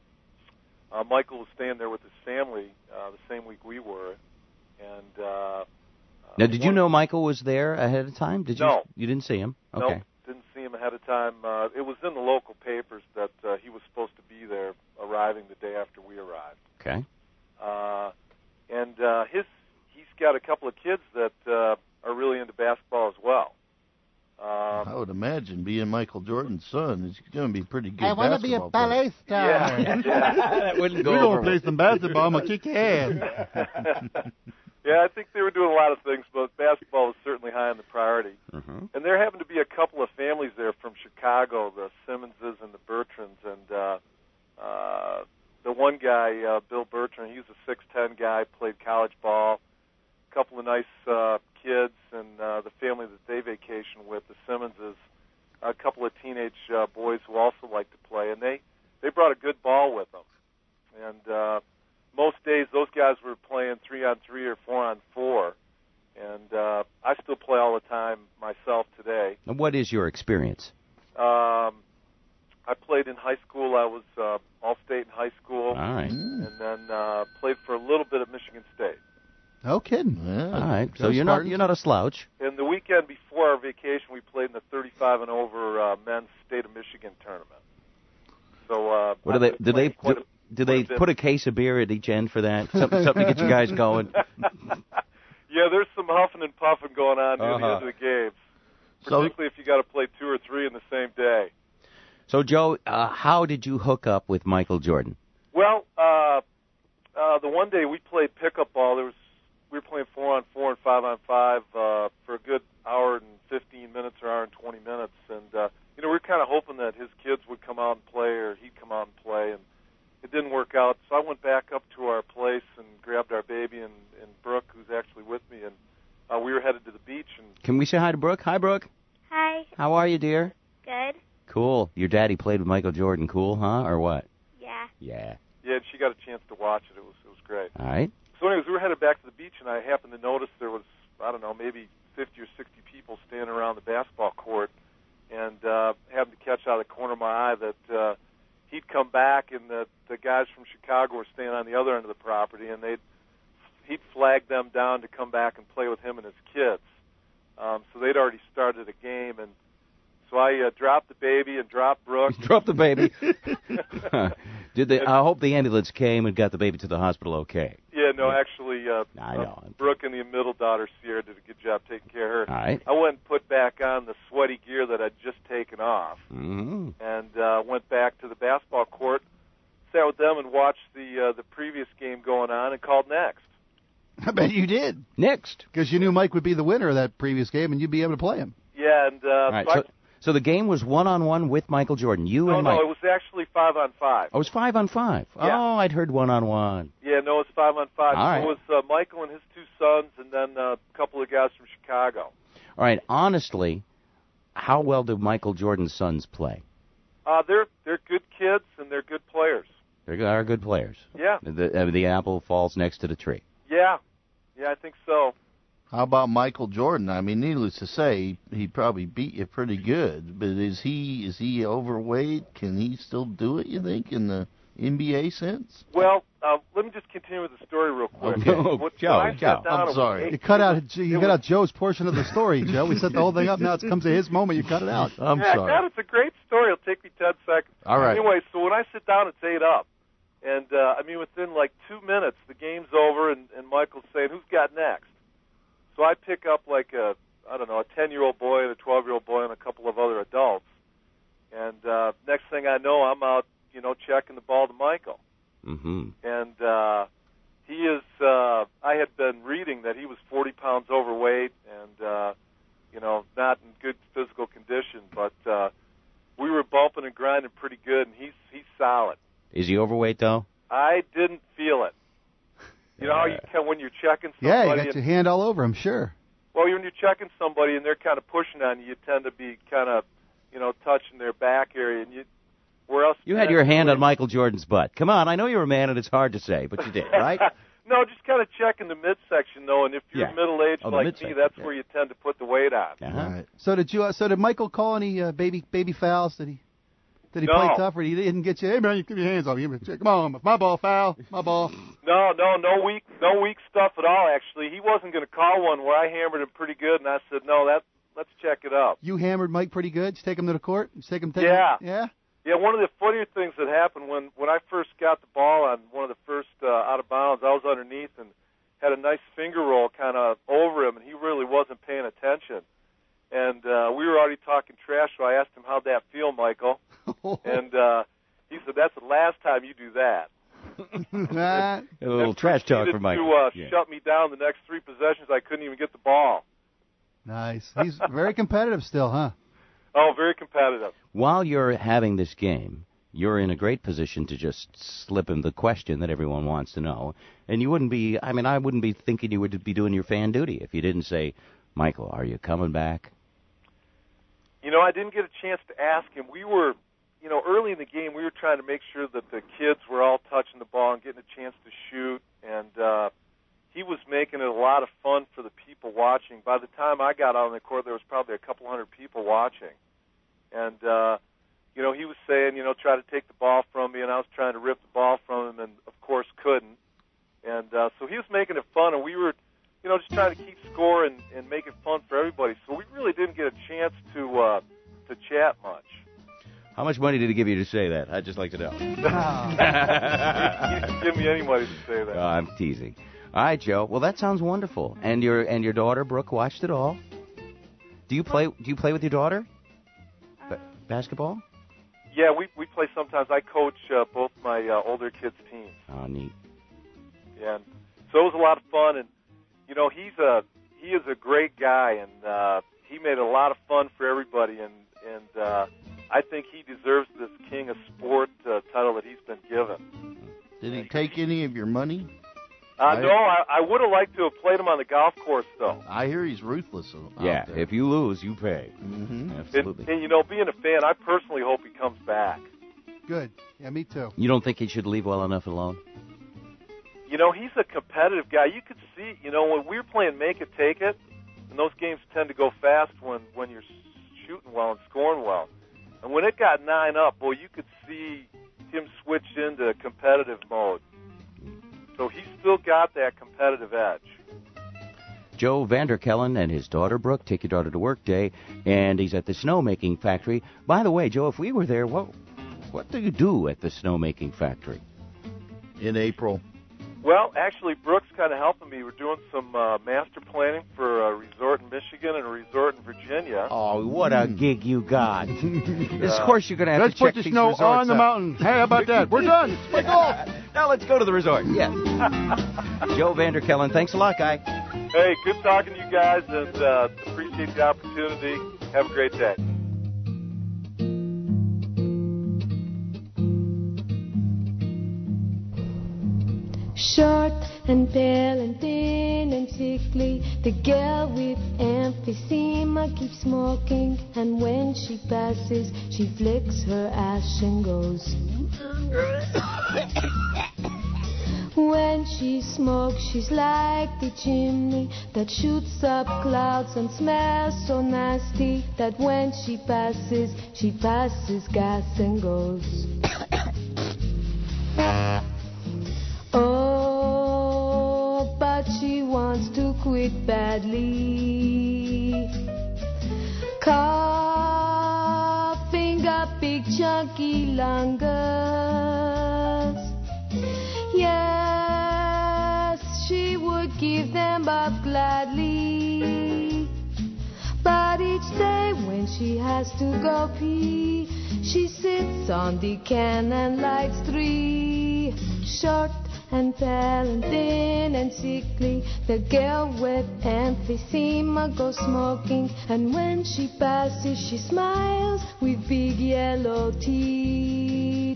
J: uh, Michael was staying there with his family uh, the same week we were. And uh,
A: Now, did you
J: one-
A: know Michael was there ahead of time? Did you?
J: No.
A: You didn't see him?
J: Nope,
A: Okay.
J: didn't see him ahead of time. Uh, it was in the local papers that uh, he was supposed to be there, arriving the day after we arrived.
A: Okay.
J: Uh, and uh, his he's got a couple of kids that uh, are really into basketball as well. Um,
C: I would imagine Jordan, being Michael Jordan's son, is going to be pretty good.
H: I want to be a
C: basketball player.
H: ballet star.
G: Yeah, yeah.
A: That wouldn't go
B: We're
A: over
B: gonna play some basketball. I'm gonna kick your ass.
J: Yeah, I think they were doing a lot of things, but basketball was certainly high on the priority.
A: Mm-hmm.
J: And there happened to be a couple of families there from Chicago, the Simmonses and the Bertrands, and uh, uh, the one guy, uh, Bill Bertrand, he was a six ten guy, played college ball. A couple of nice uh, kids, and uh, the family that they vacation with, the Simmonses, a couple of teenage uh, boys who also like to play, and they, they brought a good ball with them. And uh, most days those guys were playing three on three or four on four, and uh, I still play all the time myself today.
A: And what is your experience?
J: Um, I played in high school. I was uh, All-State in high school.
A: All right.
J: And then uh, played for a little bit at Michigan State.
B: No kidding.
C: Yeah.
A: All right. So
B: Go
A: you're not
B: Spartans.
A: you're not a slouch.
J: And the weekend before our vacation, we played in the thirty-five and over uh, men's State of Michigan tournament. So uh,
A: What do they
J: I've been
A: do they
J: playing quite
A: do,
J: a-
A: do
J: quite
A: they
J: a bit.
A: put a case of beer at each end for that? Something, something to get you guys going.
J: Yeah, there's some huffing and puffing going on near the
A: Uh-huh.
J: end of the games,
C: So-
J: particularly if you got to play two or three in the same day.
A: So Joe, uh, how did you hook up with Michael Jordan?
J: Well, uh, uh, the one day we played pickup ball, there was we were playing four on four and five on five uh, for a good hour and fifteen minutes or hour and twenty minutes, and uh, you know we were kind of hoping that his kids would come out and play or he'd come out and play, and it didn't work out. So I went back up to our place and grabbed our baby and, and Brooke, who's actually with me, and uh, we were headed to the beach. And
A: Can we say hi to Brooke? Hi, Brooke.
K: Hi.
A: How are you, dear?
K: Good.
A: Cool. Your daddy played with Michael Jordan. Cool, huh? Or what?
K: Yeah.
A: Yeah.
J: yeah, she got a chance to watch it. It was it was great.
A: All right.
J: So anyways, we were headed back to the beach, and I happened to notice there was, I don't know, maybe fifty or sixty people standing around the basketball court, and uh, happened to catch out of the corner of my eye that uh, he'd come back, and the, the guys from Chicago were standing on the other end of the property, and they'd he'd flagged them down to come back and play with him and his kids. Um, so they'd already started a game, and so I uh, dropped the baby and dropped Brooke.
A: Drop the baby. Did they? I hope the ambulance came and got the baby to the hospital okay.
J: Yeah, no, actually, uh,
A: I know.
J: uh, Brooke and the middle daughter, Sierra, did a good job taking care of her.
A: All right.
J: I went and put back on the sweaty gear that I'd just taken off,
A: Mm-hmm.
J: and uh, went back to the basketball court, sat with them, and watched the uh, the previous game going on, and called next.
B: I bet you did.
A: Next.
B: Because you knew Mike would be the winner of that previous game, and you'd be able to play him.
J: Yeah, and uh,
A: All right.
J: so I,
A: So, so the game was one on one with Michael Jordan. You
J: no,
A: and
J: no,
A: Mike.
J: it was actually five on five.
A: Oh, it was five on five.
J: Yeah.
A: Oh, I'd heard one on one.
J: Yeah, no, it was five on five.
A: All right.
J: So it was uh, Michael and his two sons, and then uh, a couple of guys from Chicago.
A: All right. Honestly, how well do Michael Jordan's sons play?
J: Uh, they're they're good kids and they're good players.
A: They are good players.
J: Yeah,
A: The, uh, the apple falls next to the tree.
J: yeah, yeah. I think so.
C: How about Michael Jordan? I mean, needless to say, he probably beat you pretty good. But is he is he overweight? Can he still do it? You think in the N B A sense?
J: Well, uh, let me just continue with the story real quick.
C: Okay.
J: What- when
A: Joe,
J: I sat
A: Joe.
J: down,
C: I'm
J: it was
C: sorry.
J: eight-
B: You cut out
J: it
B: you
J: was-
B: cut out Joe's portion of the story, Joe. We set the whole thing up. Now it comes to his moment. You cut it out.
C: I'm
J: yeah,
C: sorry.
J: God, it's a great story. It'll take me ten seconds.
C: All right.
J: Anyway, so when I sit down, it's eight up, and uh, I mean within like two minutes, the game's over, and, and Michael's saying, "Who's got next?" So I pick up like a I don't know a ten-year-old boy and a twelve-year-old boy and a couple of other adults, and uh, next thing I know, I'm out, you know, checking the ball to Michael.
A: Mm-hmm.
J: And uh, he is. Uh, I had been reading that he was forty pounds overweight, and uh, you know, not in good physical condition. But uh, we were bumping and grinding pretty good, and he's he's solid.
A: Is he overweight, though?
J: I didn't feel it. You know how you can when you're checking somebody.
B: Yeah, you got
J: and,
B: your hand all over him, sure.
J: well, when you're checking somebody and they're kind of pushing on you, you tend to be kind of, you know, touching their back area, and you. Where else?
A: You had your hand on Michael Jordan's butt. Come on, I know you're a man, and it's hard to say, but you did, right?
J: No, just kind of checking the midsection, though, and if you're
A: Yeah.
J: middle-aged
A: Oh, the
J: like me,
A: midsection,
J: that's
A: yeah.
J: where you tend to put the weight on.
A: Uh-huh.
C: Right.
B: So did you? Uh, so did Michael call any uh, baby baby fouls? Did he? Did he
J: No.
B: play tough, or he didn't get you? Hey man, you keep your hands off me. Come on, my ball foul, my ball.
J: No, no, no weak, no weak stuff at all. Actually, he wasn't going to call one where I hammered him pretty good, and I said, no, that let's check it up.
B: You hammered Mike pretty good. Did you take him to the court? Did you take him? Take
J: Yeah.
B: Him, yeah.
J: Yeah, one of the funnier things that happened when when I first got the ball on one of the first uh, out of bounds, I was underneath and had a nice finger roll kind of over him, and he really wasn't paying attention. And uh, we were already talking trash, so I asked him but that's the last time you do that.
A: A little trash talk from Mike.
J: To uh,
A: yeah.
J: shut me down the next three possessions, I couldn't even get the ball.
B: Nice. He's very competitive still, huh?
J: Oh, very competitive.
A: While you're having this game, you're in a great position to just slip him the question that everyone wants to know. And you wouldn't be, I mean, I wouldn't be thinking you would be doing your fan duty if you didn't say, Michael, are you coming back?
J: You know, I didn't get a chance to ask him. We were, you know, early in the game, we were trying to make sure that the kids were all touching the ball and getting a chance to shoot. And uh, he was making it a lot of fun for the people watching. By the time I got out on the court, there was probably a couple hundred people watching. And, uh, you know, he was saying, you know, try to take the ball from me, and I was trying to rip the ball from him and, of course, couldn't. And uh, so he was making it fun, and we were, you know, just trying to keep score and, and make it fun for everybody. So we really didn't get a chance to uh, to chat much.
A: How much money did he give you to say that? I'd just like to know.
J: He didn't give me any money to say that.
A: Oh, I'm teasing. All right, Joe. Well, that sounds wonderful. And your and your daughter Brooke watched it all. Do you play? Do you play with your daughter? Ba- basketball?
J: Yeah, we we play sometimes. I coach uh, both my uh, older kids' teams.
A: Oh, neat.
J: Yeah, and so it was a lot of fun, and you know he's a he is a great guy, and uh, he made a lot of fun for everybody, and and uh, I think he deserves this King of Sport uh, title that he's been given.
C: Did he take any of your money?
J: Uh, no, I, I would have liked to have played him on the golf course, though.
C: I hear he's ruthless.
A: Yeah, if you lose, you pay.
C: Mm-hmm.
A: Absolutely.
J: And, and, you know, being a fan, I personally hope he comes back.
B: Good. Yeah, me too.
A: You don't think he should leave well enough alone?
J: You know, he's a competitive guy. You could see, you know, when we were playing Make It, Take It, and those games tend to go fast when, when you're shooting well and scoring well. And when it got nine up, boy, you could see him switch into competitive mode. So he's still got that competitive edge.
A: Joe Vanderkellen and his daughter Brooke, Take Your Daughter to Work Day, and he's at the snowmaking factory. By the way, Joe, if we were there, what what do you do at the snowmaking factory?
C: In April.
J: Well, actually, Brooke's kind of helping me. We're doing some uh, master planning for a resort in Michigan and a resort in Virginia.
A: Oh, what a gig you got. Of course you're going to have
B: let's
A: to check
B: put the
A: these
B: snow
A: resorts
B: on the
A: out.
B: mountain. Hey, how about that? We're done. Let's play golf.
A: Now let's go to the resort. Yes. Joe Vanderkellen, thanks a lot, guy.
J: Hey, good talking to you guys, and uh, appreciate the opportunity. Have a great day.
K: Short and pale and thin and sickly, the girl with emphysema keeps smoking, and when she passes, she flicks her ash and goes. When she smokes, she's like the chimney that shoots up clouds and smells so nasty that when she passes, she passes gas and goes. Oh, but she wants to quit badly. Coughing up big chunky lungs. Yes, she would give them up gladly. But each day when she has to go pee, she sits on the can and lights three. Short and pale and thin and sickly, the girl with emphysema goes smoking, and when she passes she smiles with big yellow teeth.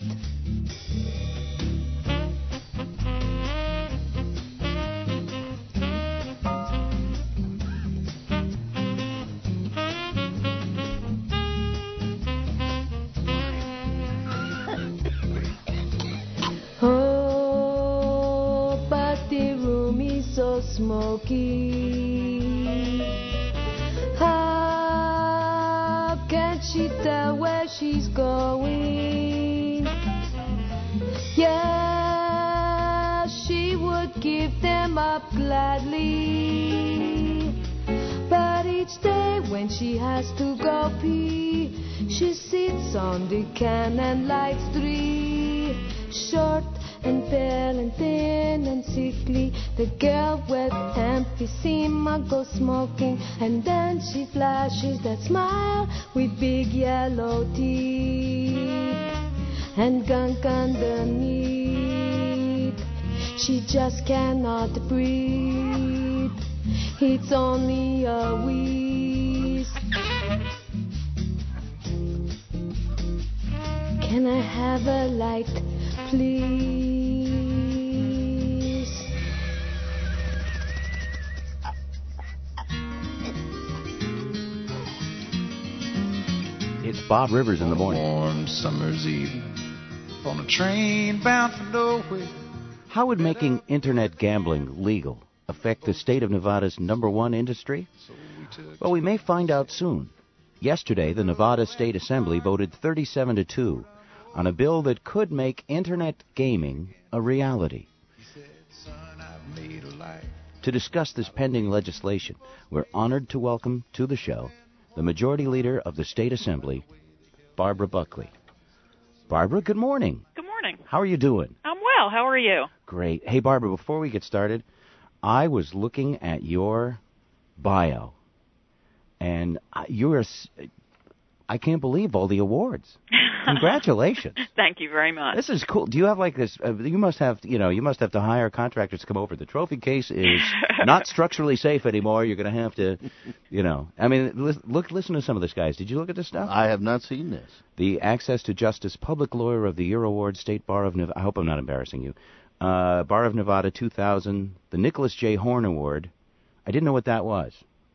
K: Oh, but the room is so smoky. How can she tell where she's going? Yeah, she would give them up gladly. But each day when she has to go pee, she sits on the can and lights three. Short and pale and thin and sickly, the girl with emphysema goes smoking, and then she flashes that smile with big yellow teeth. and gunk underneath. She just cannot breathe. It's only a wheeze. Can I have a light, please?
A: It's Bob Rivers in the morning.
L: Warm summer's evening on a train bound for nowhere.
A: How would making internet gambling legal affect the state of Nevada's number one industry? Well, we may find out soon. Yesterday, the Nevada State Assembly voted thirty-seven to two on a bill that could make internet gaming a reality. To discuss this pending legislation, we're honored to welcome to the show the Majority Leader of the State Assembly, Barbara Buckley. Barbara, good morning.
M: Good morning.
A: How are you doing?
M: I'm well. How are you?
A: Great. Hey, Barbara, before we get started, I was looking at your bio, and you're, I can't believe all the awards. Congratulations.
M: Thank you very much.
A: This is cool. Do you have like this, uh, you must have, you know, you must have to hire contractors to come over. The trophy case is not structurally safe anymore. You're going to have to, you know, I mean, li- look, listen to some of this, guys. Did you look at this stuff?
C: I have not seen this.
A: The Access to Justice Public Lawyer of the Year Award, State Bar of Nevada. I hope I'm not embarrassing you. Uh, Bar of Nevada two thousand, the Nicholas J. Horn Award. I didn't know what that was.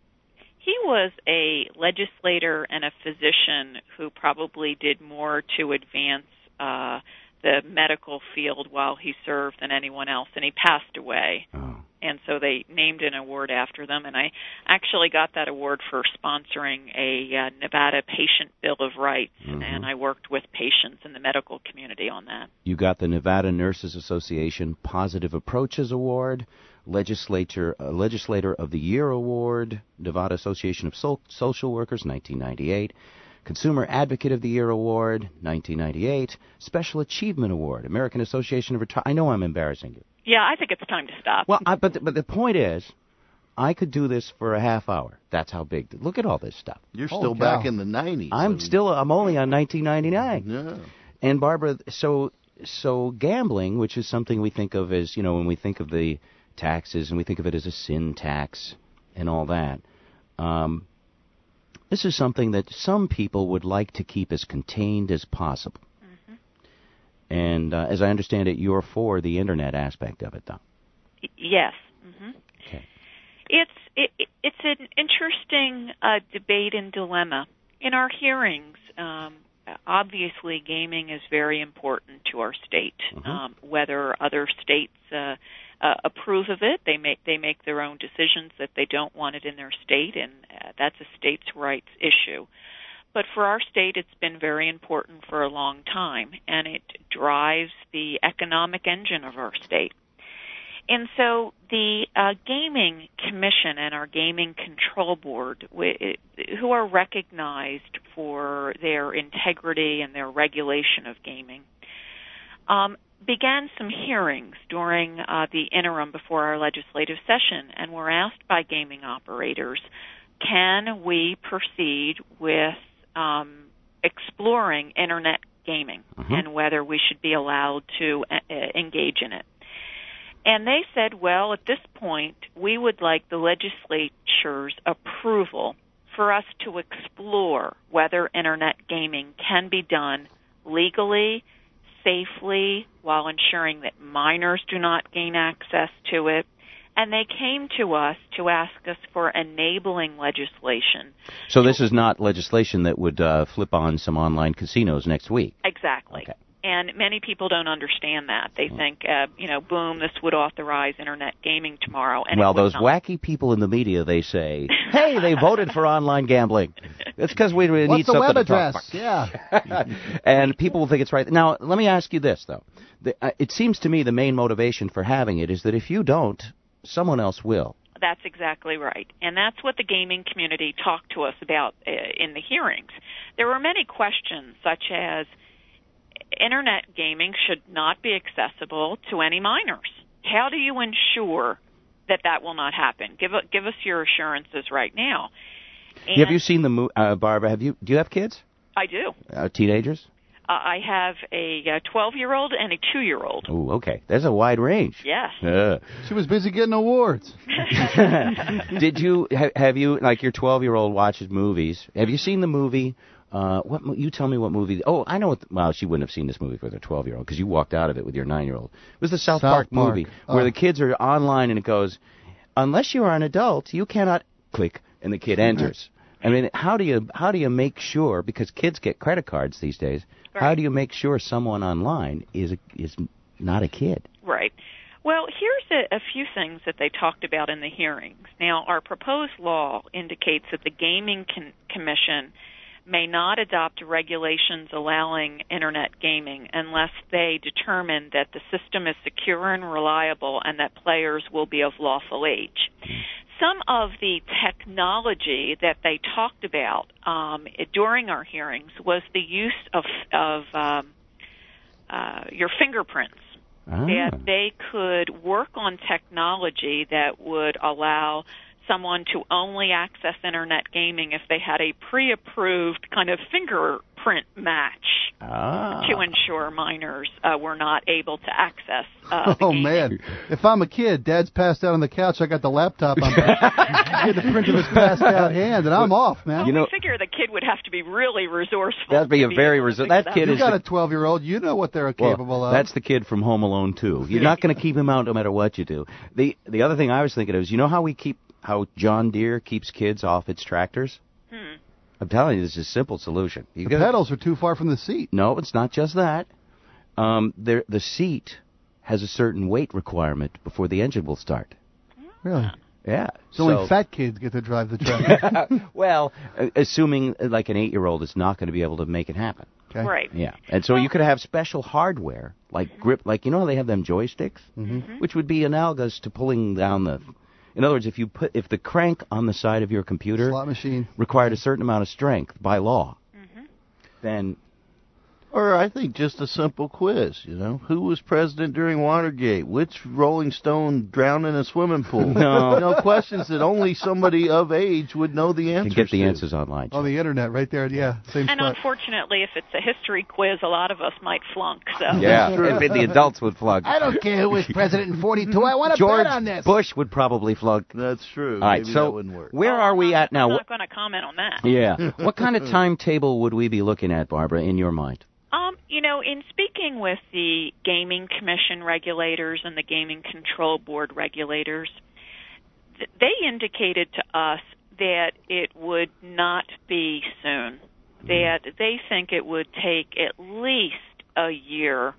M: He was a legislator and a physician who probably did more to advance uh, the medical field while he served than anyone else, and he passed away.
A: Oh.
M: And so they named an award after them, and I actually got that award for sponsoring a uh, Nevada Patient Bill of Rights, mm-hmm. and I worked with patients in the medical community on that.
A: You got the Nevada Nurses Association Positive Approaches Award, Legislature uh, Legislator of the Year Award, Nevada Association of Sol- Social Workers, nineteen ninety-eight, Consumer Advocate of the Year Award, nineteen ninety-eight, Special Achievement Award, American Association of Retire. I know I'm embarrassing you.
M: Yeah, I think it's time to stop.
A: Well, I, but the, but the point is, I could do this for a half hour. That's how big. Look at all this stuff.
C: You're oh, still cow. back in the nineties.
A: I'm I mean. still. I'm only on nineteen ninety-nine.
C: Yeah.
A: And Barbara, so so gambling, which is something we think of as, you know, when we think of the taxes and we think of it as a sin tax and all that. Um, this is something that some people would like to keep as contained as possible. Mm-hmm. And uh, as I understand it, you're for the internet aspect of it, though.
M: Yes. Mm-hmm.
A: Okay.
M: It's it, it's an interesting uh, debate and dilemma. In our hearings, um, obviously gaming is very important to our state. Mm-hmm. Um, whether other states uh, uh, approve of it, they make they make their own decisions that they don't want it in their state, and uh, that's a states' rights issue. But for our state, it's been very important for a long time, and it drives the economic engine of our state. And so the uh, Gaming Commission and our Gaming Control Board, we, who are recognized for their integrity and their regulation of gaming, um, began some hearings during uh, the interim before our legislative session, and were asked by gaming operators, can we proceed with um, exploring internet gaming mm-hmm. and whether we should be allowed to uh, engage in it. And they said, well, at this point, we would like the legislature's approval for us to explore whether internet gaming can be done legally, safely, while ensuring that minors do not gain access to it. And they came to us to ask us for enabling legislation.
A: So this is not legislation that would uh, flip on some online casinos next week?
M: Exactly.
A: Okay.
M: And many people don't understand that. They think, uh, you know, boom, this would authorize internet gaming tomorrow. And
A: well, those
M: not.
A: wacky people in the media, they say, hey, they voted for online gambling. It's because we really
H: What's
A: need
H: the
A: something
H: web
A: to
H: address?
A: talk
H: Yeah.
A: And people will think it's right. Now, let me ask you this, though. The, uh, it seems to me the main motivation for having it is that if you don't, someone else will.
M: That's exactly right. And that's what the gaming community talked to us about uh, in the hearings. There were many questions, such as, internet gaming should not be accessible to any minors. How do you ensure that that will not happen? Give give us your assurances right now. And
A: have you seen the movie, uh, Barbara? Have you? Do you have kids?
M: I do.
A: Uh, teenagers?
M: Uh, I have a twelve-year-old and a two-year-old.
A: Oh, okay. There's a wide range.
M: Yes.
A: Uh.
B: She was busy getting awards.
A: Did you ha- have you like your twelve-year-old watches movies? Have you seen the movie? Uh, what mo- you tell me what movie? Oh, I know. What the, well, she wouldn't have seen this movie with her twelve-year-old because you walked out of it with your nine-year-old. It was the South,
B: South
A: Park,
B: Park
A: movie
B: oh.
A: where the kids are online and it goes, unless you are an adult, you cannot click, and the kid enters. I mean, how do you how do you make sure, because kids get credit cards these days, right. How do you make sure someone online is a, is not a kid?
M: Right. Well, here's a, a few things that they talked about in the hearings. Now, our proposed law indicates that the Gaming Con- Commission may not adopt regulations allowing Internet gaming unless they determine that the system is secure and reliable and that players will be of lawful age. Some of the technology that they talked about um, during our hearings was the use of, of um, uh, your fingerprints.
A: Ah.
M: That they could work on technology that would allow someone to only access Internet gaming if they had a pre-approved kind of fingerprint match
A: ah.
M: to ensure minors uh, were not able to access uh, the
B: Oh,
M: gaming.
B: man. If I'm a kid, Dad's passed out on the couch, I got the laptop. I'm get the print of his passed out hand, and I'm off, man.
M: Well,
A: You know,
M: we figure the kid would have to be really resourceful.
A: That'd be
M: to
A: a
M: be
A: very
M: able to
A: resourceful.
M: figure
A: That kid
B: you
A: is
B: got
A: the,
B: a twelve-year-old. You know what they're
A: well,
B: capable of.
A: That's the kid from Home Alone two. You're not going to keep him out no matter what you do. The the other thing I was thinking of is, you know how we keep how John Deere keeps kids off its tractors?
M: Hmm.
A: I'm telling you, this is a simple solution. You
B: the
A: gotta,
B: pedals are too far from the seat.
A: No, it's not just that. Um, there, the seat has a certain weight requirement before the engine will start.
B: Really?
A: Yeah.
B: So,
A: so
B: only fat kids get to drive the tractor.
A: well, uh, assuming uh, like an eight-year-old is not going to be able to make it happen.
B: Okay.
M: Right.
A: Yeah, and so you could have special hardware like grip, like you know how they have them joysticks,
B: Mm-hmm.
A: which would be analogous to pulling down the. In other words, if you put if the crank on the side of your computer
B: Slot machine
A: required a certain amount of strength by law,
M: Mm-hmm.
A: then
C: Or I think just a simple quiz, you know. Who was president during Watergate? Which Rolling Stone drowned in a swimming pool?
A: No.
C: You know, questions that only somebody of age would know the
A: you
C: answers
A: can get the
C: to.
A: answers online.
B: on the internet, right there. Yeah, same
M: And
B: spot.
M: unfortunately, if it's a history quiz, a lot of us might flunk. So
A: Yeah, if the adults would flunk.
H: I don't care who was president in forty-two. I want to
A: George
H: bet on this.
A: Bush would probably flunk.
C: That's true.
A: All right,
C: Maybe
A: so
C: that wouldn't work.
A: where are we at now?
M: I'm not going to comment on that.
A: Yeah. What kind of timetable would we be looking at, Barbara, in your mind?
M: Um, you know, in speaking with the Gaming Commission regulators and the Gaming Control Board regulators, th- they indicated to us that it would not be soon, that they think it would take at least a year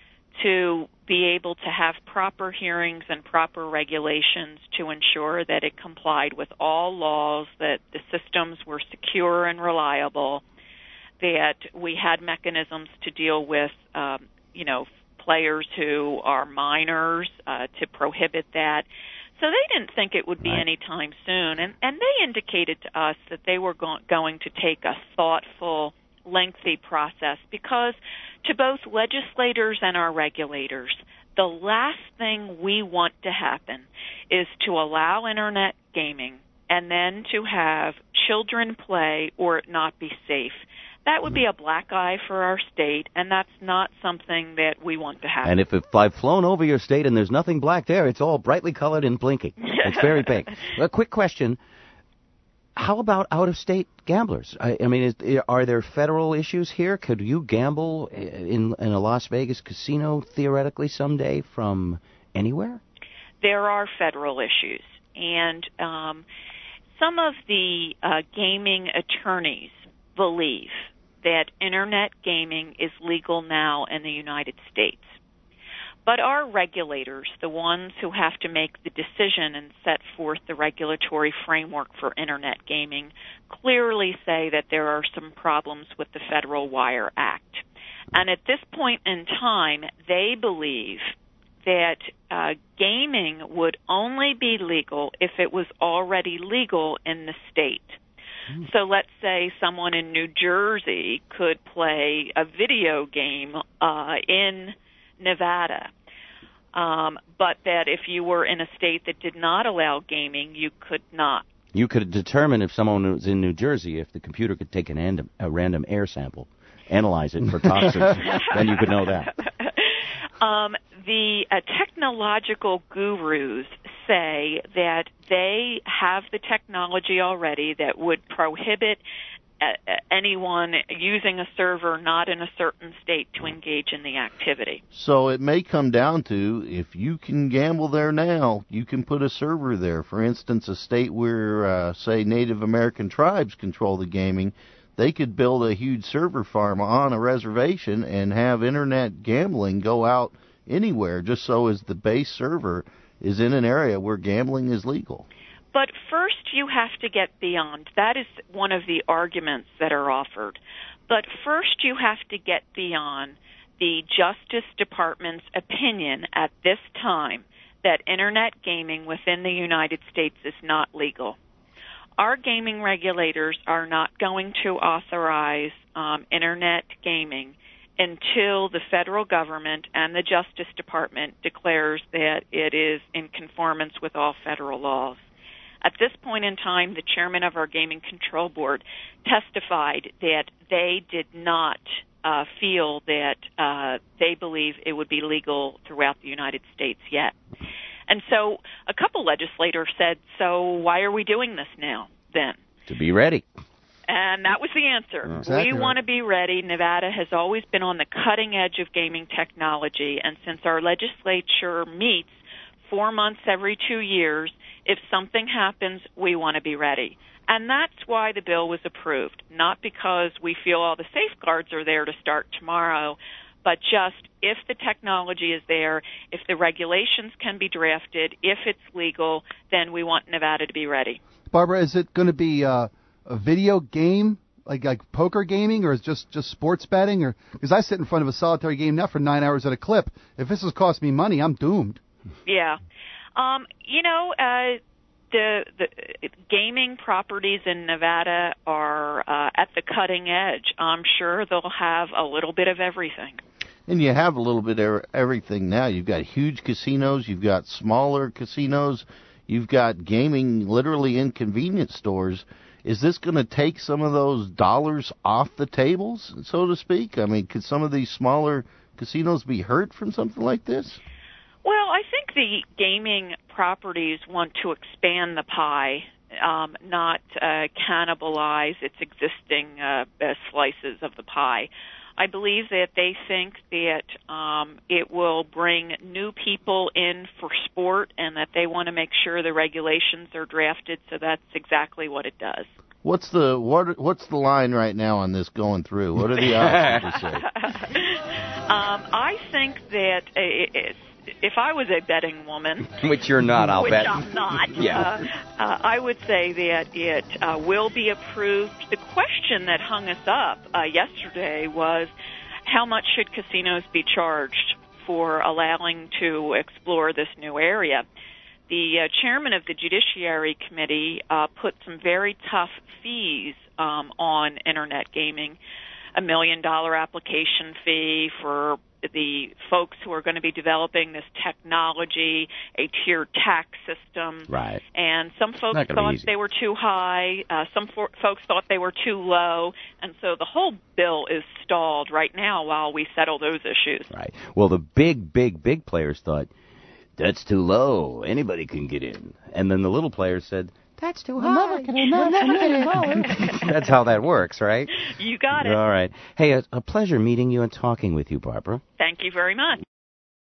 M: to be able to have proper hearings and proper regulations to ensure that it complied with all laws, that the systems were secure and reliable, that we had mechanisms to deal with, um, you know, players who are minors, uh, to prohibit that. So they didn't think it would be
A: Right.
M: any time soon. And, and they indicated to us that they were go- going to take a thoughtful, lengthy process because to both legislators and our regulators, the last thing we want to happen is to allow Internet gaming and then to have children play or it not be safe. That would be a black eye for our state, and that's not something that we want to happen.
A: And if, if I've flown over your state and there's nothing black there, it's all brightly colored and blinking. It's very pink. A quick question. How about out-of-state gamblers? I, I mean, is, are there federal issues here? Could you gamble in, in a Las Vegas casino, theoretically, someday from anywhere?
M: There are federal issues, and um, some of the uh, gaming attorneys believe that Internet gaming is legal now in the United States. But our regulators, the ones who have to make the decision and set forth the regulatory framework for Internet gaming, clearly say that there are some problems with the Federal Wire Act. And at this point in time, they believe that uh, gaming would only be legal if it was already legal in the state. So let's say someone in New Jersey could play a video game uh, in Nevada, um, but that if you were in a state that did not allow gaming, you could not.
A: You could determine if someone was in New Jersey if the computer could take an random, a random air sample analyze it for toxins, then you could know that.
M: Um, the uh, technological gurus say that they have the technology already that would prohibit uh, anyone using a server not in a certain state to engage in the activity.
C: So it may come down to, if you can gamble there now, you can put a server there. For instance, a state where, uh, say, Native American tribes control the gaming, they could build a huge server farm on a reservation and have internet gambling go out anywhere, just so as the base server is in an area where gambling is legal.
M: But first you have to get beyond. That is one of the arguments that are offered. But first you have to get beyond the Justice Department's opinion at this time that internet gaming within the United States is not legal. Our gaming regulators are not going to authorize um, internet gaming until the federal government and the Justice Department declares that it is in conformance with all federal laws. At this point in time, the chairman of our Gaming Control Board testified that they did not uh, feel that uh, they believe it would be legal throughout the United States yet. And so a couple legislators said, so why are we doing this now then?
A: To be ready.
M: And that was the answer.
A: Exactly
M: we want to be ready. Nevada has always been on the cutting edge of gaming technology, and since our legislature meets four months every two years, if something happens, we want to be ready. And that's why the bill was approved, not because we feel all the safeguards are there to start tomorrow, but just if the technology is there, if the regulations can be drafted, if it's legal, then we want Nevada to be ready.
B: Barbara, is it going to be uh, a video game, like like poker gaming, or is it just, just sports betting? Or because I sit in front of a solitary game now for nine hours at a clip. If this has cost me money, I'm doomed.
M: Yeah. Um, you know, uh, the, the gaming properties in Nevada are uh, at the cutting edge. I'm sure they'll have a little bit of everything.
C: And you have a little bit of everything now. You've got huge casinos. You've got smaller casinos. You've got gaming literally in convenience stores. Is this going to take some of those dollars off the tables, so to speak? I mean, could some of these smaller casinos be hurt from something like this?
M: Well, I think the gaming properties want to expand the pie, um, not uh, cannibalize its existing uh, uh, slices of the pie. I believe that they think that um, it will bring new people in for sport and that they want to make sure the regulations are drafted, so that's exactly what it does.
C: What's the what? What's the line right now on this going through? What are the odds, would you say?
M: um, I think that it, it's if I was a betting woman,
A: which you're not, I'll
M: which
A: bet.
M: I'm not,
A: yeah.
M: uh, uh, I would say that it uh, will be approved. The question that hung us up uh, yesterday was, how much should casinos be charged for allowing to explore this new area? The uh, chairman of the Judiciary Committee uh, put some very tough fees um, on internet gaming, a million dollar application fee for the folks who are going to be developing this technology, a tiered tax system.
A: Right.
M: And some folks thought they were too high. Uh, some for- folks thought they were too low. And so the whole bill is stalled right now while we settle those issues.
A: Right. Well, the big, big, big players thought, that's too low. Anybody can get in. And then the little players said, that's too high.
H: Never can I, never can I.
A: That's how that works, right?
M: You got it.
A: All right. Hey, a, a pleasure meeting you and talking with you, Barbara.
M: Thank you very much.